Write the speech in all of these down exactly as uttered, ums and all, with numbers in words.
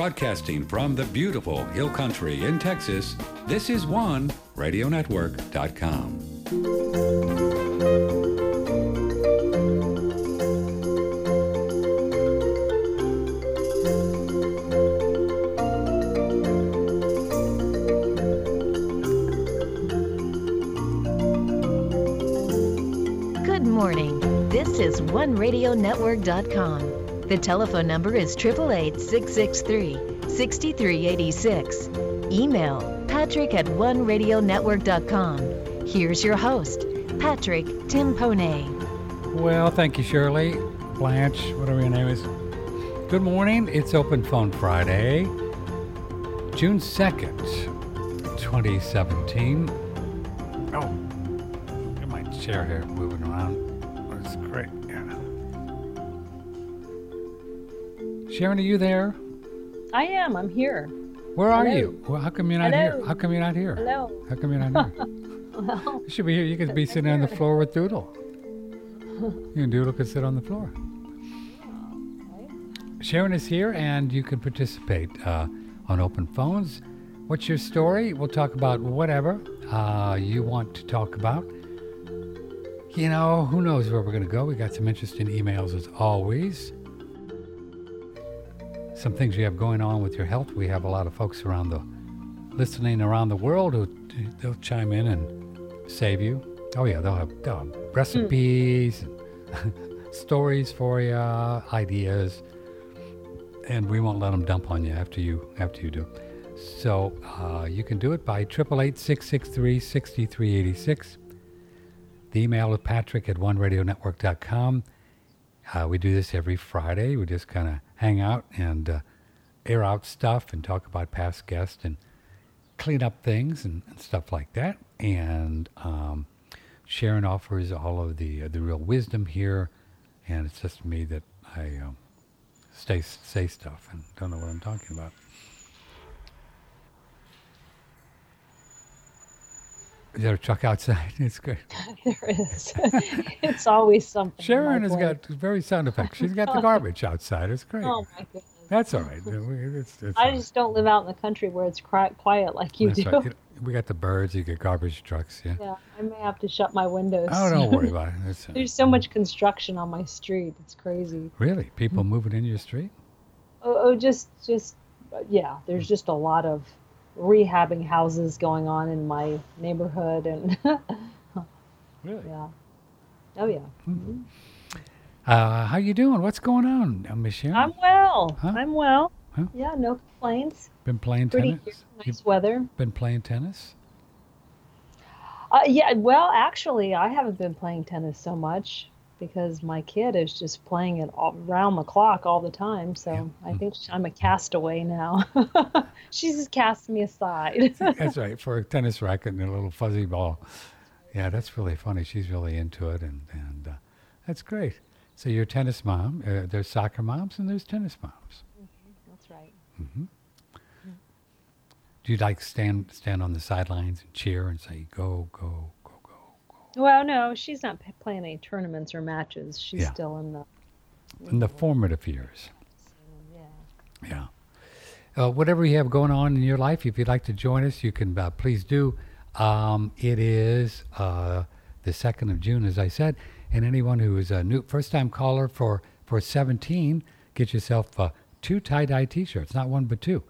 Broadcasting from the beautiful Hill Country in Texas, this is one radio network dot com. Good morning. This is one radio network dot com. The telephone number is eight eight eight, six six three, six three eight six. Email patrick at one radio network dot com. Here's your host, Patrick Timpone. Well, thank you, Shirley, Blanche, whatever your name is. Good morning. It's Open Phone Friday, June second, twenty seventeen. Oh, get my chair here moving around. That's great. Yeah. Sharon, are you there? I am. I'm here. Where are Hello. you? Well, how come you're not Hello. here? How come you're not here? Hello. How come you're not here? Well, You should be here. You could be sitting on the floor with Doodle. You and Doodle could sit on the floor. Sharon is here, and you can participate uh, on Open Phones. What's your story? We'll talk about whatever uh, you want to talk about. You know, who knows where we're going to go. We got some interesting emails as always. Some things you have going on with your health. We have a lot of folks around the listening around the world who they'll chime in and save you. Oh yeah, they'll have, they'll have recipes, and stories for you, ideas, and we won't let them dump on you after you after you do. So uh, you can do it by eight eight eight, six six three, six three eight six. The email is patrick at one radio network dot com. Uh, we do this every Friday. We just kind of hang out and uh, air out stuff and talk about past guests and clean up things and, and stuff like that. And um, Sharon offers all of the uh, the real wisdom here, and it's just me that I um, stay say stuff and don't know what I'm talking about. Is there a truck outside? It's good. there is. It's always something. Sharon on has my got plate. very sound effects. She's got the garbage outside. It's great. Oh my goodness. That's all right. It's, it's I all right. just don't live out in the country where it's cri- quiet like you That's do. right. You- We got the birds. You get garbage trucks. Yeah. Yeah, I may have to shut my windows. Oh, don't worry about it. It's, uh, There's so much construction on my street. It's crazy. Really? People moving in your street? Oh, oh just, just, yeah. There's just a lot of rehabbing houses going on in my neighborhood, and Really? yeah. Oh yeah. Mm-hmm. Uh, how you doing? What's going on, uh, Miss Sharon? I'm well. Huh? I'm well. Huh? Yeah, no complaints. Been playing Pretty tennis? nice You've weather. been playing tennis? Uh, yeah, well, actually, I haven't been playing tennis so much because my kid is just playing it all, round the clock all the time. So Yeah. I think I'm a castaway now. She's just cast me aside. That's right, for a tennis racket and a little fuzzy ball. Yeah, that's really funny. She's really into it, and, and uh, that's great. So you're a tennis mom. Uh, there's soccer moms and there's tennis moms. That's right. hmm Do you like stand stand on the sidelines and cheer and say, go, go, go, go, go? Well, no, she's not p- playing any tournaments or matches. She's Yeah. still in the. In the formative years. Yeah. Yeah. Uh, whatever you have going on in your life, if you'd like to join us, you can uh, please do. Um, it is uh, the second of June, as I said, and anyone who is a new first-time caller for, for seventeen, get yourself uh, two tie-dye T-shirts, not one but two.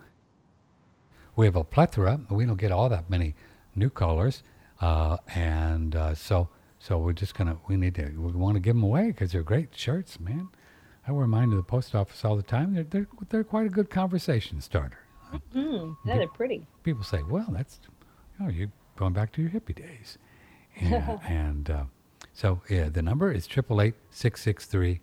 We have a plethora. We don't get all that many new callers, uh, and uh, so so we're just gonna we need to we want to give them away because they're great shirts, man. I wear mine to the post office all the time. They're they're, they're quite a good conversation starter. Mm, yeah, they're pretty. People say, "Well, that's oh, you're going back to your hippie days," and, and uh, so yeah, the number is triple eight six six three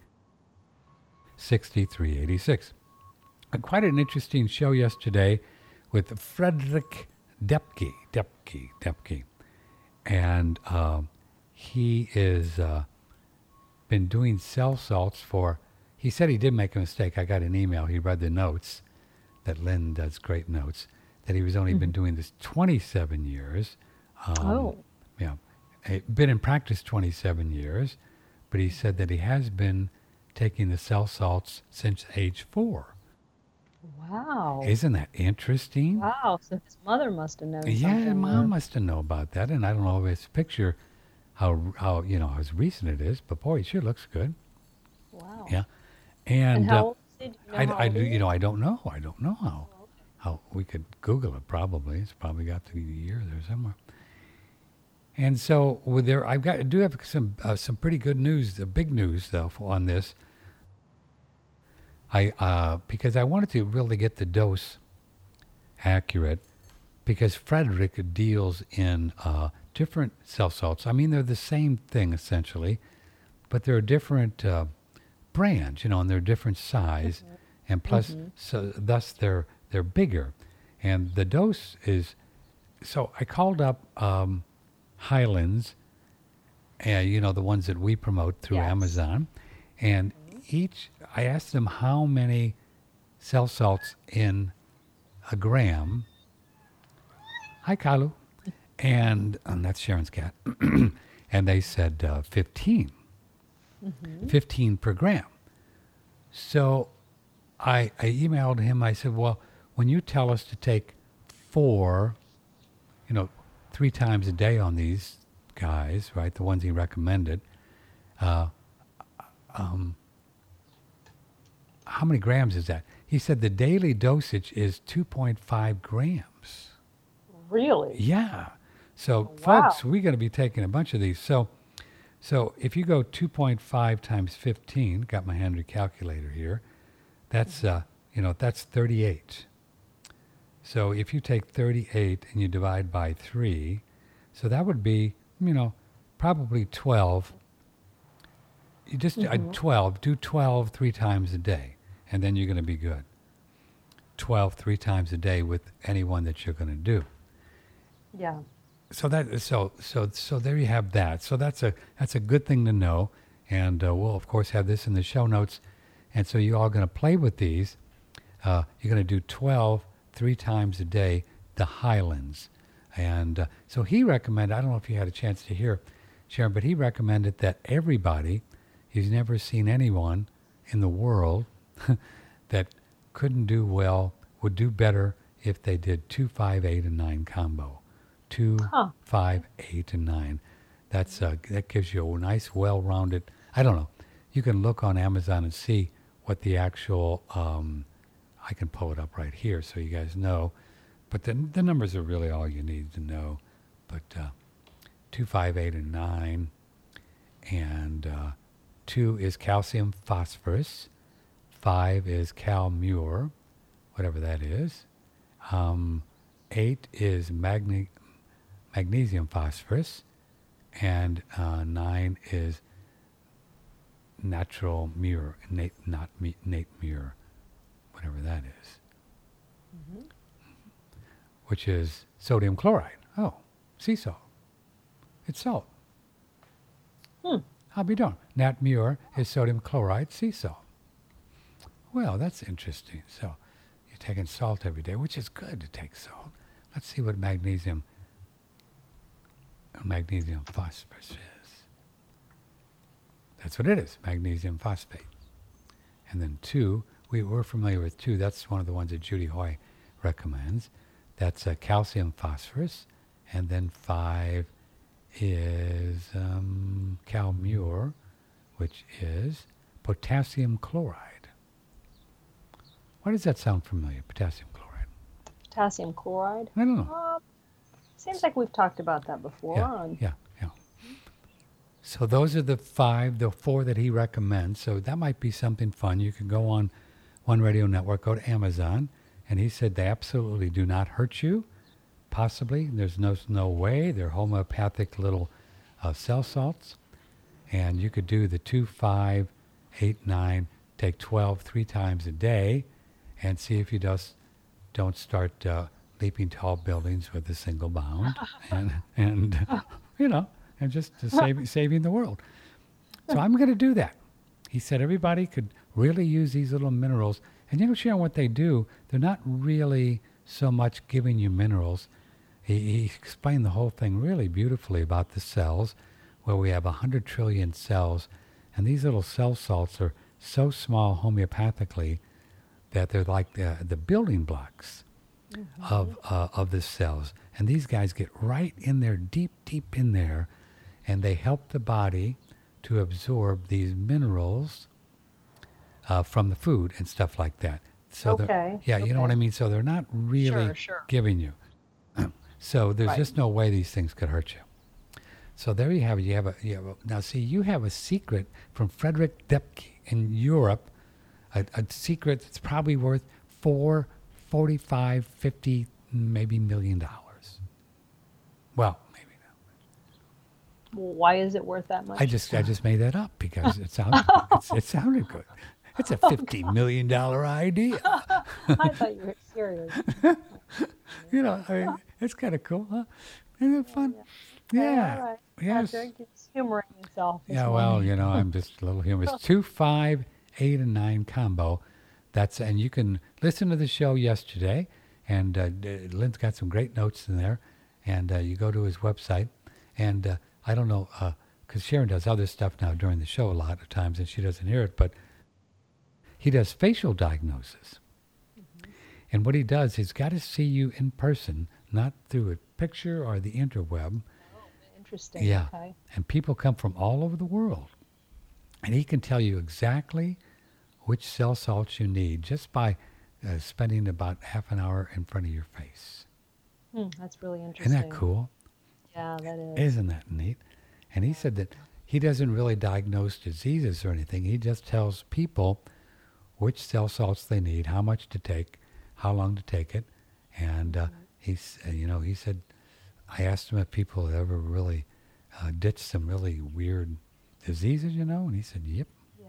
sixty three eighty six. Quite an interesting show yesterday with Frederick Depke, Depke, Depke, and uh, he is uh, been doing cell salts for. He said he did make a mistake. I got an email. He read the notes that Lynn does great notes. That he was only mm-hmm. been doing this twenty-seven years. Um, oh, yeah, been in practice twenty-seven years, but he said that he has been taking the cell salts since age four. Wow. Isn't that interesting? Wow. So his mother must have known Yeah, something. Mom then. must have known about that, and I don't know if it's picture how how you know how recent it is, but boy, it sure looks good. Wow. Yeah, And and how uh, old is he? Do you know I, how I old do- he you is? know I don't know I don't know how Oh, okay. how we could Google it probably. It's probably got the year there somewhere. And so with there, I've got I do have some uh, some pretty good news, the big news though for- on this. I uh, because I wanted to really get the dose accurate, because Frederick deals in uh, different cell salts. I mean, they're the same thing essentially, but they're different uh, brands, you know, and they're different size, and plus, so thus they're they're bigger, and the dose is. So I called up um, Highlands, uh, you know, the ones that we promote through Yes. Amazon, and each I asked them how many cell salts in a gram. Hi, Kalu. And, and that's Sharon's cat. And they said uh, fifteen. fifteen per gram. So I, I emailed him. I said, well, when you tell us to take four, you know, three times a day on these guys, right, the ones he recommended, uh, um, how many grams is that? He said the daily dosage is two point five grams. Really? Yeah. So, Wow. folks, we're going to be taking a bunch of these. So, so if you go two point five times fifteen, got my handy calculator here, that's, uh, you know, that's thirty-eight. So if you take thirty-eight and you divide by three, so that would be, you know, probably twelve. You just uh, twelve, do twelve three times a day, and then you're going to be good. twelve three times a day with anyone that you're going to do. Yeah. So that so so so there you have that. So that's a that's a good thing to know, and uh, we'll of course have this in the show notes. And so you're all going to play with these. Uh, you're going to do twelve three times a day, the Highlands, and uh, so he recommended. I don't know if you had a chance to hear, Sharon, but he recommended that everybody. He's never seen anyone in the world that couldn't do well, would do better if they did two, five, eight, and nine combo. Two, Huh. five, eight, and nine. That's uh, that gives you a nice, well-rounded. I don't know. You can look on Amazon and see what the actual. Um, I can pull it up right here so you guys know, but the the numbers are really all you need to know. But uh, two, five, eight, and nine, and uh, two is calcium phosphorus. Five is calmure, whatever that is. Um, eight is magne- magnesium phosphorus, and uh, nine is natural mure, nat, not me, nat mure, whatever that is, which is sodium chloride. Oh, sea salt. It's salt. Hmm. I'll be darned. Nat mure is sodium chloride, sea salt. Well, that's interesting. So you're taking salt every day, which is good to take salt. Let's see what magnesium magnesium phosphorus is. That's what it is, magnesium phosphate. And then two, we were familiar with two. That's one of the ones that Judy Hoy recommends. That's uh, calcium phosphorus. And then five is um, calmure, which is potassium chloride. Why does that sound familiar, potassium chloride? Potassium chloride. I don't know. Uh, seems like we've talked about that before. Yeah, on- yeah, yeah. So those are the five, the four that he recommends. So that might be something fun. You can go on One Radio Network, go to Amazon, and he said they absolutely do not hurt you. Possibly, there's no no way. They're homeopathic little uh, cell salts, and you could do the two, five, eight, nine. Take twelve three times a day, and see if you just don't start uh, leaping tall buildings with a single bound, and and you know, and just to save, saving the world. So I'm going to do that. He said everybody could really use these little minerals, and you know, Sharon, what they do, they're not really so much giving you minerals. He, he explained the whole thing really beautifully about the cells, where we have one hundred trillion cells, and these little cell salts are so small homeopathically that they're like the, the building blocks mm-hmm. of uh, of the cells. And these guys get right in there, deep, deep in there, and they help the body to absorb these minerals uh, from the food and stuff like that. So okay. Yeah, okay. you know what I mean? So they're not really sure, sure. giving you. So there's right. just no way these things could hurt you. So there you have it. You have a, you have a, now see, you have a secret from Frederick Depke in Europe, a, a secret that's probably worth four, forty-five, fifty, maybe million dollars. Well, maybe not. Well, why is it worth that much? I just I just made that up because it sounded it's, it sounded good. It's a fifty million dollar idea. I thought you were serious. You know, I mean, it's kind of cool, huh? Isn't it fun? Yeah. yeah. All right. Yes. Patrick, you're humoring yourself. Yeah, well, morning. You know, I'm just a little humorous. Two, five, eight, and nine combo. That's and you can listen to the show yesterday, and uh, Lynn's got some great notes in there, and uh, you go to his website, and uh, I don't know, because uh, Sharon does other stuff now during the show a lot of times, and she doesn't hear it, but he does facial diagnosis. Mm-hmm. And what he does, he's got to see you in person, not through a picture or the interweb. Oh, interesting. Yeah. Okay. And people come from all over the world. And he can tell you exactly which cell salts you need just by uh, spending about half an hour in front of your face. Hmm, that's really interesting. Isn't that cool? Yeah, that is. Isn't that neat? And he said that he doesn't really diagnose diseases or anything. He just tells people which cell salts they need, how much to take, how long to take it. And uh, mm-hmm. he's, uh, you know, he said, I asked him if people had ever really uh, ditched some really weird diseases, you know, and he said, yep. Yeah.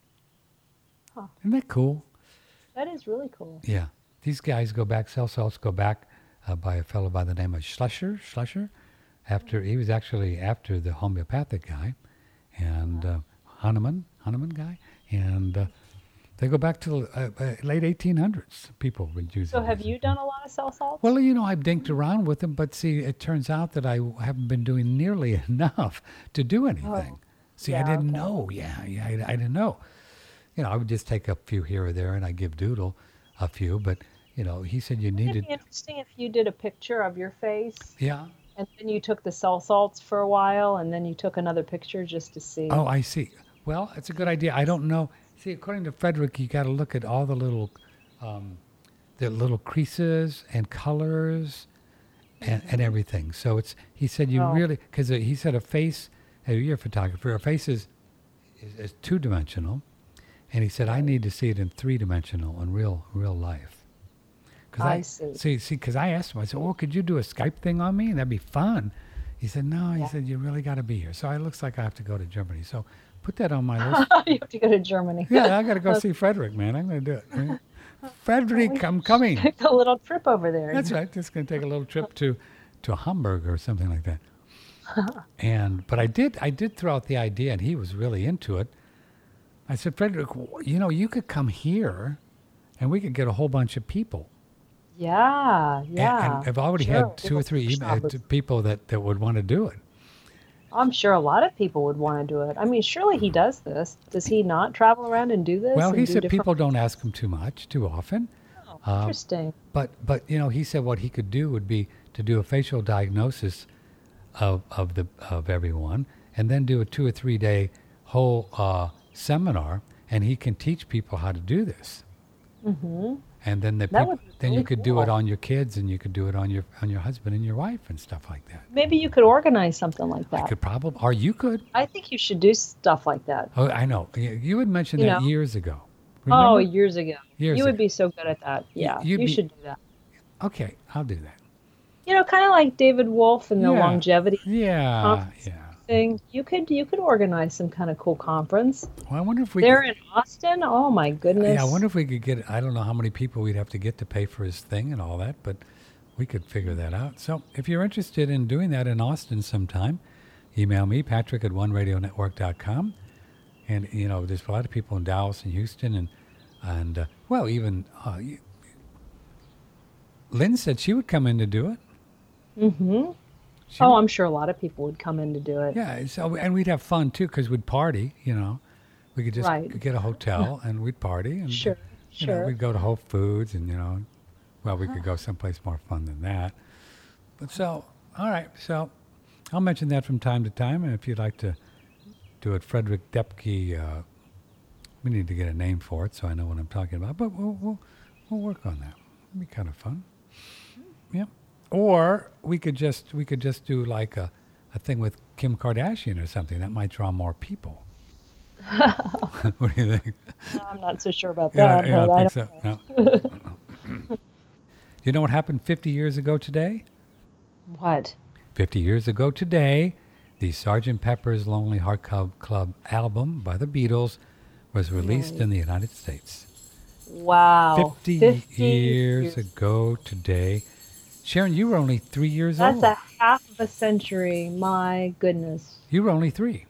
Huh. Isn't that cool? That is really cool. Yeah. These guys go back, cell salts go back uh, by a fellow by the name of Schlescher, Schlescher. After, he was actually after the homeopathic guy, and uh, Hahnemann, Hahnemann guy, and uh, they go back to the uh, uh, late eighteen hundreds. People would use. So have you done a lot of cell salts? Well, you know, I've dinked around with them, but see, it turns out that I haven't been doing nearly enough to do anything. Oh. See, yeah, I didn't okay. know. Yeah, yeah, I, I didn't know. You know, I would just take a few here or there, and I give Doodle a few. But you know, he said you Wouldn't needed. it be interesting if you did a picture of your face? Yeah. And then you took the cell salts for a while, and then you took another picture just to see. Oh, I see. Well, it's a good idea. I don't know. See, according to Frederick, you got to look at all the little, um, the little creases and colors, and, and everything. So it's. He said you Oh. really because he said a face. Hey, you're a photographer. A face is is, is two dimensional, and he said I need to see it in three dimensional in real real life. Cause I I see. See, see, because I asked him, I said, "Oh, could you do a Skype thing on me? That'd be fun." He said, "No." He Yeah. said, "You really got to be here." So it looks like I have to go to Germany. So put that on my list. You have to go to Germany. Yeah, I got to go see Frederick, man. I'm going to do it. Frederick, I'm coming. Take a little trip over there. That's right. Just going to take a little trip to, to Hamburg or something like that. And but I did I did throw out the idea, and he was really into it. I said, Frederick, you know, you could come here, and we could get a whole bunch of people. Yeah, yeah. And, and I've already sure. had two People or three email, shoppers. people that, that would want to do it. I'm sure a lot of people would want to do it. I mean, surely he does this. Does he not travel around and do this? Well, and he do said different- people don't ask him too much, too often. Oh, Uh, interesting. But, but you know, he said what he could do would be to do a facial diagnosis of of the of everyone, and then do a two or three day whole uh, seminar, and he can teach people how to do this. Mm-hmm. And then the That peop- would be then you really could do it cool. on your kids, and you could do it on your on your husband and your wife and stuff like that. Maybe you could organize something like I that. could probably, or you could. I think you should do stuff like that. Oh, I know. You, you had mentioned You that know. years ago. Oh, Remember? years ago. Years you would ago. be so good at that. Yeah, you'd you be- should do that. Okay, I'll do that. You know, kind of like David Wolf and the Yeah. longevity Yeah, Conference. yeah. thing. You could you could organize some kind of cool conference. Well, I wonder if we. They're could, in Austin. Oh my goodness. yeah, I wonder if we could get. I don't know how many people we'd have to get to pay for his thing and all that, but we could figure that out. So, if you're interested in doing that in Austin sometime, email me Patrick at one radio network dot com. And you know, there's a lot of people in Dallas and Houston, and and uh, well, even uh, you, Lynn said she would come in to do it. Mm-hmm. She Oh, would- I'm sure a lot of people would come in to do it. Yeah, so and we'd have fun too because we'd party. You know, we could just Right. get a hotel and we'd party and Sure. You know, Sure. we'd go to Whole Foods and, you know, well, we could go someplace more fun than that. But so, all right. So I'll mention that from time to time. And if you'd like to do it, Frederick Depke, uh, we need to get a name for it so I know what I'm talking about. But we'll, we'll, we'll work on that. It'll be kind of fun. Yeah. Or we could just we could just do like a, a thing with Kim Kardashian or something. That might draw more people. What do you think? No, I'm not so sure about Yeah, that. yeah, I but I think don't so. No. You know what happened fifty years ago today? What? fifty years ago today, the Sergeant Pepper's Lonely Heart Club, Club album by the Beatles was released Nice. in the United States. Wow. fifty, fifty years ago today. Sharon, you were only three years That's old. a half of a century. My goodness. You were only three.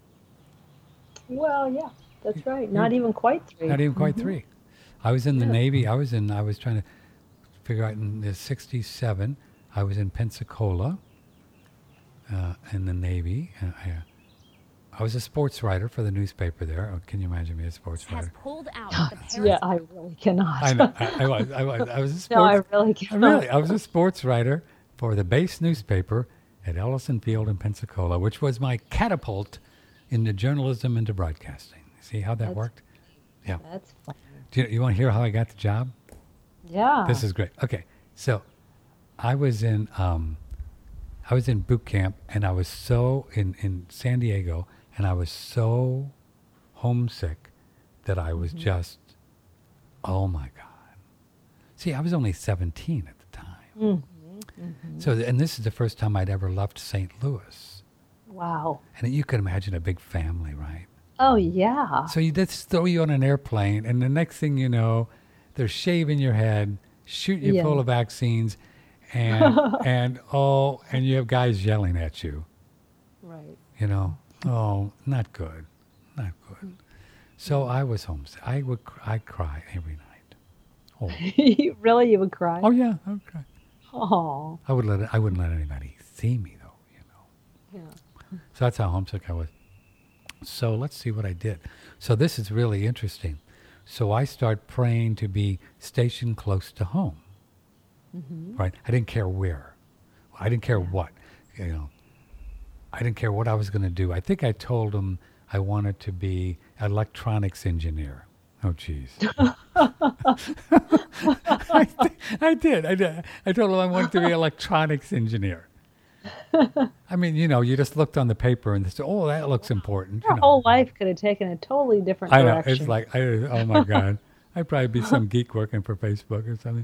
Well, yeah, that's right. Not even quite three. Not even quite three. I was in the Yeah. Navy. I was in. I was trying to figure out in the sixty-seven. I was in Pensacola, uh, in the Navy. Uh, I, I was a sports writer for the newspaper there. Oh, can you imagine me as a sports has writer? pulled out the Paris Yeah, I really cannot. I know. I, I was. I was. I was a sports. No, I really I cannot. really. I was a sports writer for the base newspaper at Ellison Field in Pensacola, which was my catapult into journalism and to broadcasting. See how that That's- worked? Yeah. That's fun. Do you, you want to hear how I got the job? Yeah. This is great. Okay, so I was in um, I was in boot camp, and I was so in in San Diego, and I was so homesick that I was just, oh my God. See, I was only seventeen at the time. So, and this is the first time I'd ever left Saint Louis, Wow. and you can imagine a big family, right? Oh, yeah. So you just throw you on an airplane, and the next thing you know, they're shaving your head, shoot you Yeah. full of vaccines, and and oh, and you have guys yelling at you. Right. You know, oh, not good, not good. So I was homesick. I would cr- I cry every night. Oh, Really, you would cry? oh yeah, I would cry. Oh. I would let it, I wouldn't let anybody see me though. You know. Yeah. So that's how homesick I was. So let's see what I did. So this is really interesting. So I start praying to be stationed close to home. Right? I didn't care where. I didn't care what. You know. I didn't care what I was going to do. I think I told them I wanted to be an electronics engineer. Oh, jeez. I, th- I did. I did. I told them I wanted to be an electronics engineer. I mean, you know, you just looked on the paper and said, "Oh, that looks important." Your You know. whole life could have taken a totally different I know. direction. It's like, I, oh my God, I'd probably be some geek working for Facebook or something.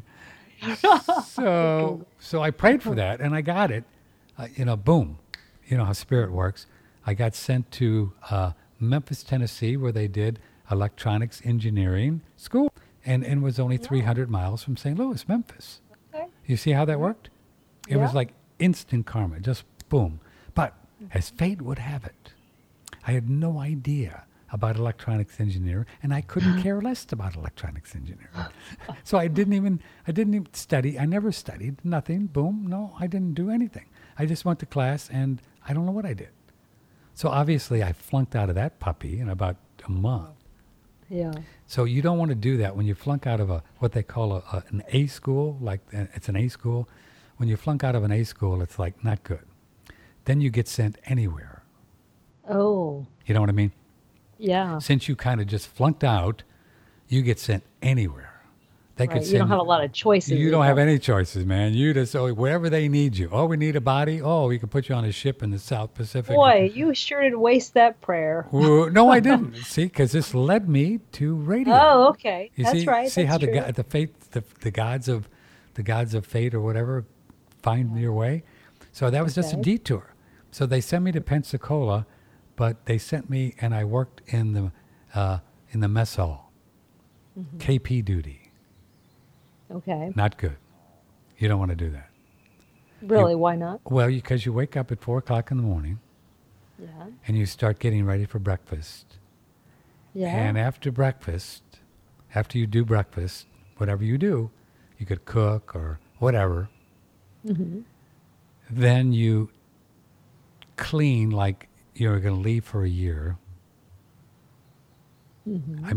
So, so I prayed for that, and I got it. Uh, you know, boom. You know how spirit works. I got sent to uh, Memphis, Tennessee, where they did electronics engineering school, and and was only three hundred miles from Saint Louis, Memphis. Okay. You see how that worked? It was Yeah. like instant karma, just boom. But as fate would have it, I had no idea about electronics engineering, and I couldn't care less about electronics engineering. So I didn't even, I didn't even study. I never studied, nothing, boom. No, I didn't do anything. I just went to class, and I don't know what I did. So obviously I flunked out of that puppy in about a month. Yeah. So you don't want to do that when you flunk out of a what they call a, a, an A school, like uh, it's an A school. When you flunk out of an A school, it's like not good. Then you get sent anywhere. Oh. You know what I mean? Yeah. Since you kind of just flunked out, you get sent anywhere. They Right. could You send don't have a lot of choices. You don't either. have any choices, man. You just oh, wherever they need you. Oh, we need a body. Oh, we can put you on a ship in the South Pacific. Boy, you sure did waste that prayer. Ooh, no, I didn't. See, because this led me to radio. Oh, okay. You That's see, right. see That's how the true. go- the fate the, the gods of the gods of fate or whatever find your way. So that was just a Okay. detour. So they sent me to Pensacola, but they sent me and I worked in the uh, in the mess hall, Mm-hmm. K P duty. Okay. Not good. You don't want to do that. Really? Why not? Well, because you wake up at four o'clock in the morning Yeah. and you start getting ready for breakfast. Yeah. And after breakfast, after you do breakfast, whatever you do, you could cook or whatever. Mm-hmm. Then you clean like you're going to leave for a year. Mm-hmm. I mean,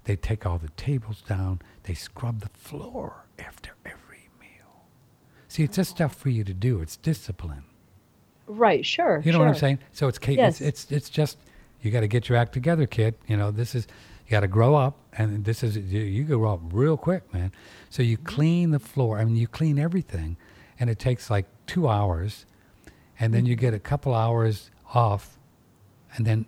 They take all the tables down. They scrub the floor after every meal. See, it's just stuff for you to do. It's discipline. Right, sure. You know sure. what I'm saying? So it's, ca- Yes. it's it's it's just you got to get your act together, kid. You know, this is you got to grow up, and this is you, you grow up real quick, man. So you clean the floor. I mean, you clean everything, and it takes like two hours, and then you get a couple hours off, and then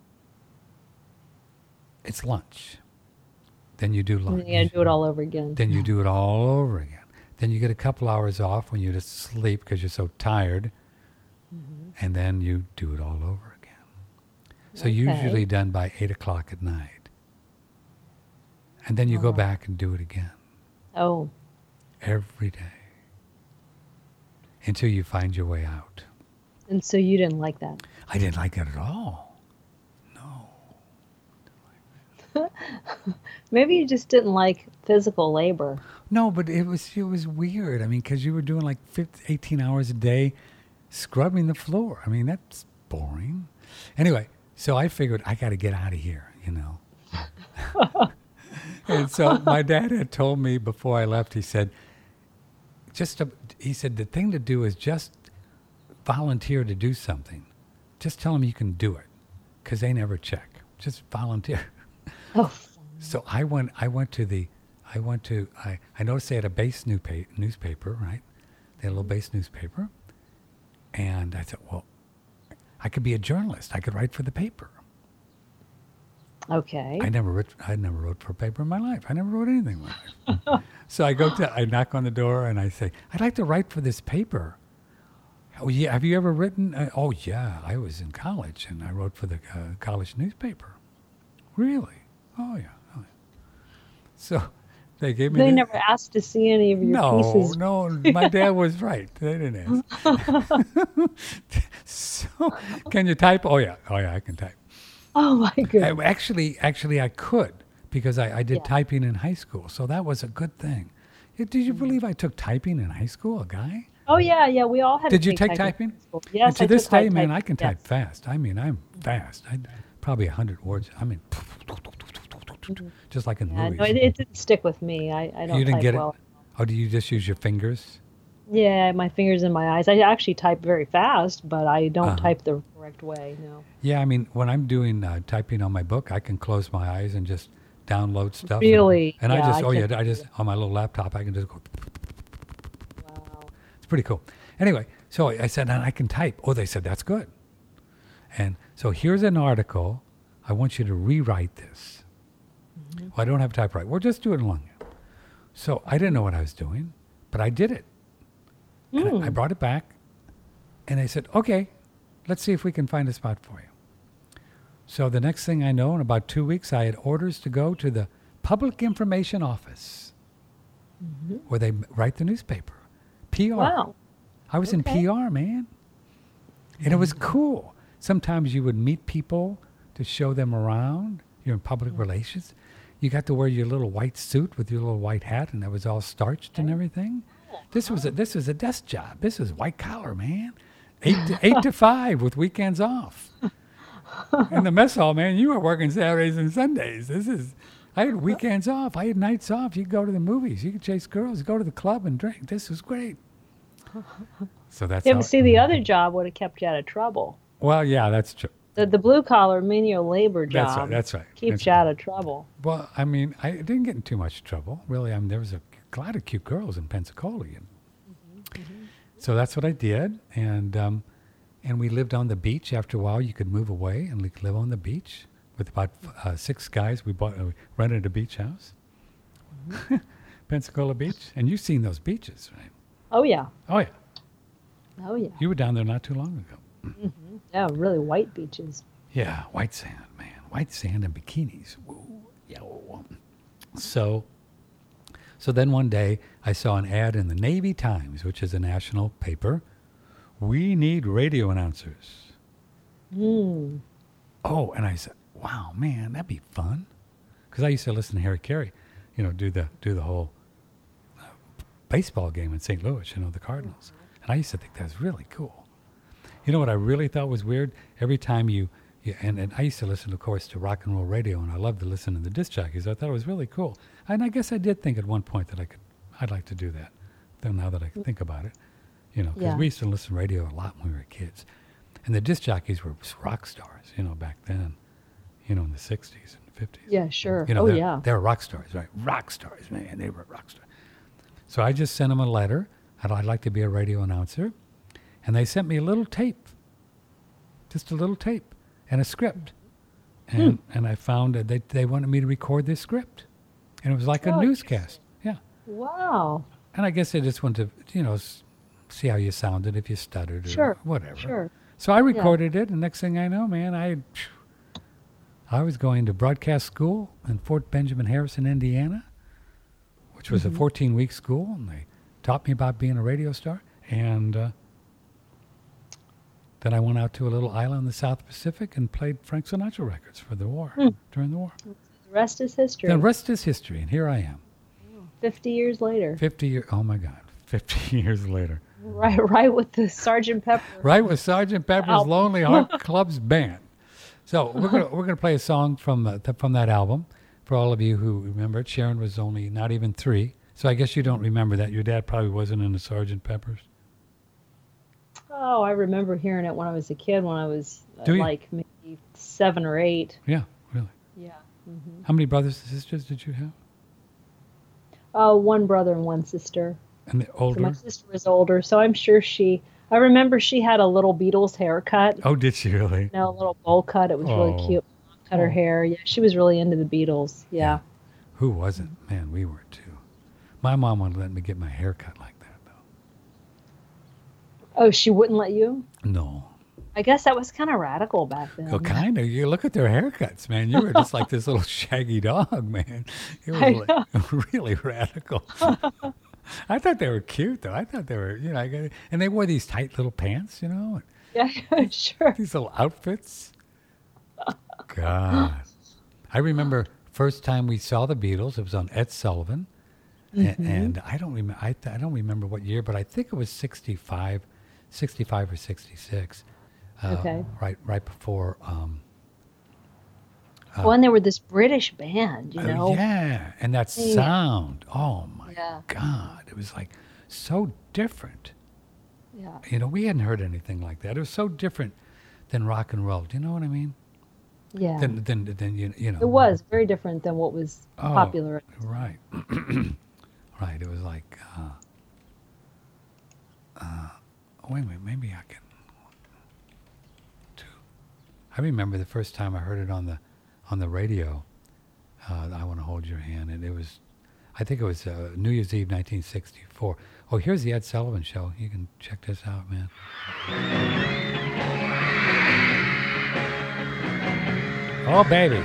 it's lunch. Then you do And lunch. then you got to do it all over again. Then you do it all over again. Then you get a couple hours off when you just sleep because you're so tired. And then you do it all over again. So Okay. usually done by eight o'clock at night. And then you go Oh. back and do it again Oh, every day until you find your way out. and so you didn't like that. I didn't like that at all. No. Maybe you just didn't like physical labor. No, but it was it was weird. I mean, because you were doing like fifteen, eighteen hours a day scrubbing the floor. I mean, that's boring. Anyway, so I figured I got to get out of here, you know. And so my dad had told me before I left, he said, just a, he said, the thing to do is just volunteer to do something. Just tell them you can do it because they never check. Just volunteer. Oh, So I went. I went to the. I went to. I, I noticed they had a base newspa- newspaper, right? They had a little base newspaper, and I thought, well, I could be a journalist. I could write for the paper. okay. I never wrote. I never wrote for a paper in my life. I never wrote anything in my life. So I go to. I knock on the door and I say, I'd like to write for this paper. Oh yeah. Have you ever written? Uh, oh yeah. I was in college and I wrote for the uh, college newspaper. Really? Oh yeah. Oh, yeah. So they gave me. They the- never asked to see any of your no, pieces. no, my dad was right. They didn't ask. So, can you type? Oh yeah, oh yeah, I can type. Oh my I, goodness. actually, actually, I could because I, I did Yeah. typing in high school, so that was a good thing. Yeah, Did you Mm-hmm. believe I took typing in high school? A guy? Oh yeah, yeah. We all had. Did to you take typing? in school. Yes. And to I this took day, high man, typing. I can type Yes. fast. I mean, I'm fast. I probably a hundred words. I mean, just like in Mm-hmm. Yeah, movies. no, it, it didn't stick with me. I, I don't you didn't type get well. it? Oh, do you just use your fingers? Yeah, my fingers in my eyes. I actually type very fast, but I don't Uh-huh. type the correct way. No. Yeah, I mean, when I'm doing uh, typing on my book, I can close my eyes and just download stuff. Really? And, and Yeah, I just, I oh yeah, can't I do just, that. on my little laptop, I can just go, Wow. it's pretty cool. Anyway, so I I said, and I can type. Oh, they said, that's good. And so here's an article. I want you to rewrite this. Mm-hmm. Well, I don't have typewriter. Well, just do it along. So I didn't know what I was doing, but I did it. And Hmm. I, I brought it back, and they said, okay, let's see if we can find a spot for you. So the next thing I know, in about two weeks, I had orders to go to the Public Information Office, where they m- write the newspaper. P R. Wow. I was in Okay. P R, man. And it was cool. Sometimes you would meet people to show them around. You're in public relations. You got to wear your little white suit with your little white hat, and it was all starched and everything. This was a this was a desk job. This was white collar, man. Eight to eight to five with weekends off. In the mess hall, man, you were working Saturdays and Sundays. This is I had weekends off. I had nights off. You could go to the movies. You could chase girls. Go to the club and drink. This was great. So that's Yeah, how. but see, the other job would have kept you out of trouble. Well, yeah, that's true. The, the blue collar menial labor job That's right. That's right. keeps That's you right. out of trouble. Well, I mean, I didn't get in too much trouble, really. I mean, there was a lot of cute girls in Pensacola. And so that's what I did, and um, and we lived on the beach. After a while, you could move away and li- live on the beach with about uh, six guys. We bought, uh, we rented a beach house, Pensacola Beach, and you've seen those beaches, right? Oh yeah. Oh yeah, Oh yeah. you were down there not too long ago. Yeah, really white beaches. Yeah, white sand, man. White sand and bikinis. Woo, yeah. So, so then one day I saw an ad in the Navy Times, which is a national paper. We need radio announcers. Mm. Oh, and I said, wow, man, that'd be fun. Because I used to listen to Harry Carey, you know, do the do the whole uh, baseball game in Saint Louis, you know, the Cardinals. And I used to think that was really cool. You know what I really thought was weird? Every time you, Yeah, and, and I used to listen, of course, to rock and roll radio, and I loved to listen to the disc jockeys. I thought it was really cool. And I guess I did think at one point that I could, I'd like to do that. Though now that I think about it, you know, because Yeah. we used to listen to radio a lot when we were kids. And the disc jockeys were rock stars, you know, back then, you know, in the sixties and fifties. Yeah, sure. You know, oh, they're, yeah. they were rock stars, right? Rock stars, man. They were rock stars. So I just sent them a letter. I'd, I'd like to be a radio announcer. And they sent me a little tape, just a little tape and a script. And Hmm. and I found that they, they wanted me to record this script. And it was like a Oh, newscast. Yeah. Wow. And I guess they just wanted to, you know, s- see how you sounded, if you stuttered or Sure. whatever. Sure. So I recorded it, and next thing I know, man, I I was going to broadcast school in Fort Benjamin Harrison, Indiana, which was Mm-hmm. a fourteen-week school, and they taught me about being a radio star. And uh, then I went out to a little island in the South Pacific and played Frank Sinatra records for the war, Hmm. during the war. The rest is history. The rest is history, and here I am, fifty years later. fifty years, oh my God, fifty years later. Right, right with the Sergeant Pepper. Right with Sergeant Pepper's Album. Lonely Heart Club's Band. So we're gonna we're gonna play a song from uh, th- from that album for all of you who remember it. Sharon was only not even three, so I guess you don't remember that. Your dad probably wasn't in the Sergeant Pepper's. Oh, I remember hearing it when I was a kid, when I was uh, Do you? like maybe seven or eight. Yeah, really. Yeah. hmm How many brothers and sisters did you have? Uh, one brother and one sister. And the So older? my sister was older, so I'm sure she. I remember she had a little Beatles haircut. Oh, did she really? You know, a little bowl cut. It was Oh. really cute. Cut her Oh. hair. Yeah, she was really into the Beatles. Yeah. Who wasn't? Man, we were too. My mom wouldn't let me get my hair cut like that, though. Oh, she wouldn't let you? No. I guess that was kind of radical back then. Oh, kind of. You look at their haircuts, man. You were just like this little shaggy dog, man. It was I like really radical. I thought they were cute, though. I thought they were, you know, I got, and they wore these tight little pants, you know, Yeah, sure. these little outfits. God. I remember first time we saw the Beatles, it was on Ed Sullivan. A- Mm-hmm. And I don't remember, I, th- I don't remember what year, but I think it was sixty-five, sixty-five or sixty-six. Uh, Okay. Right, right before, um, Well, and they were this British band, you oh, know? yeah, and that Yeah. sound, oh my Yeah. God, it was like so different. Yeah. You know, we hadn't heard anything like that. It was so different than rock and roll. Do you know what I mean? Yeah. Than, than, than you, you know. It was very different than what was Oh, popular. Right. Right. It was like, uh, uh, wait a minute, maybe I can. Two. I remember the first time I heard it on the, on the radio. Uh, I Want to Hold Your Hand, and it was, I think it was uh, New Year's Eve, nineteen sixty-four. Oh, here's the Ed Sullivan Show. You can check this out, man. Oh, baby.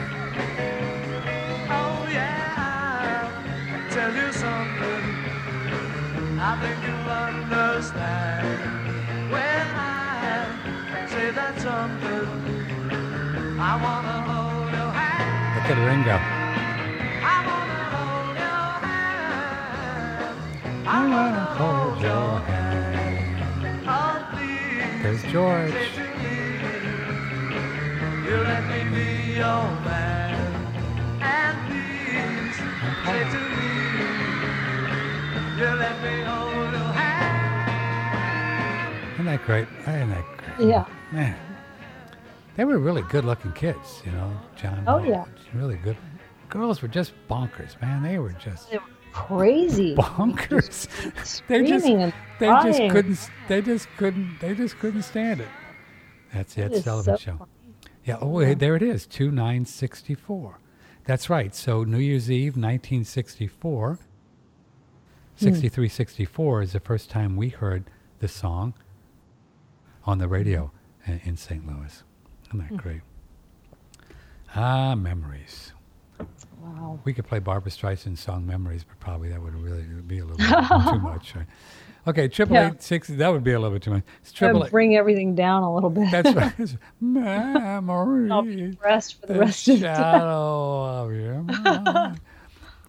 Oh yeah, I'll tell you something. I think you'll understand when I say that something. I wanna hold your hand. Look at Ringo. I wanna hold your hand. I want to hold your hand. Oh please, There's George. say to me, you let me be your man. And please, say to me, you let me hold your hand. Isn't that great? Isn't that great? Yeah. Man. They were really good-looking kids, you know, John. Oh, Paul, yeah. Really good. Girls were just bonkers, man. They were just They were crazy. bonkers. they just, Screaming and they just crying. couldn't. They just couldn't. They just couldn't stand it. That's the That Ed is Sullivan so Show. funny. Yeah. Oh, wait, there it is. Two nine sixty four. That's right. So New Year's Eve, nineteen sixty four. Sixty three, sixty four is the first time we heard the song on the radio in, in Saint Louis. Isn't that great? Ah, memories. Wow. We could play Barbra Streisand's song "Memories," but probably that would really be a little bit too much. Right? Okay, triple Yeah. eight six. That would be a little bit too much. It's Try triple to eight. bring everything down a little bit. That's right. It's I'll be memories. depressed for the, The rest of the time. shadow of your mind.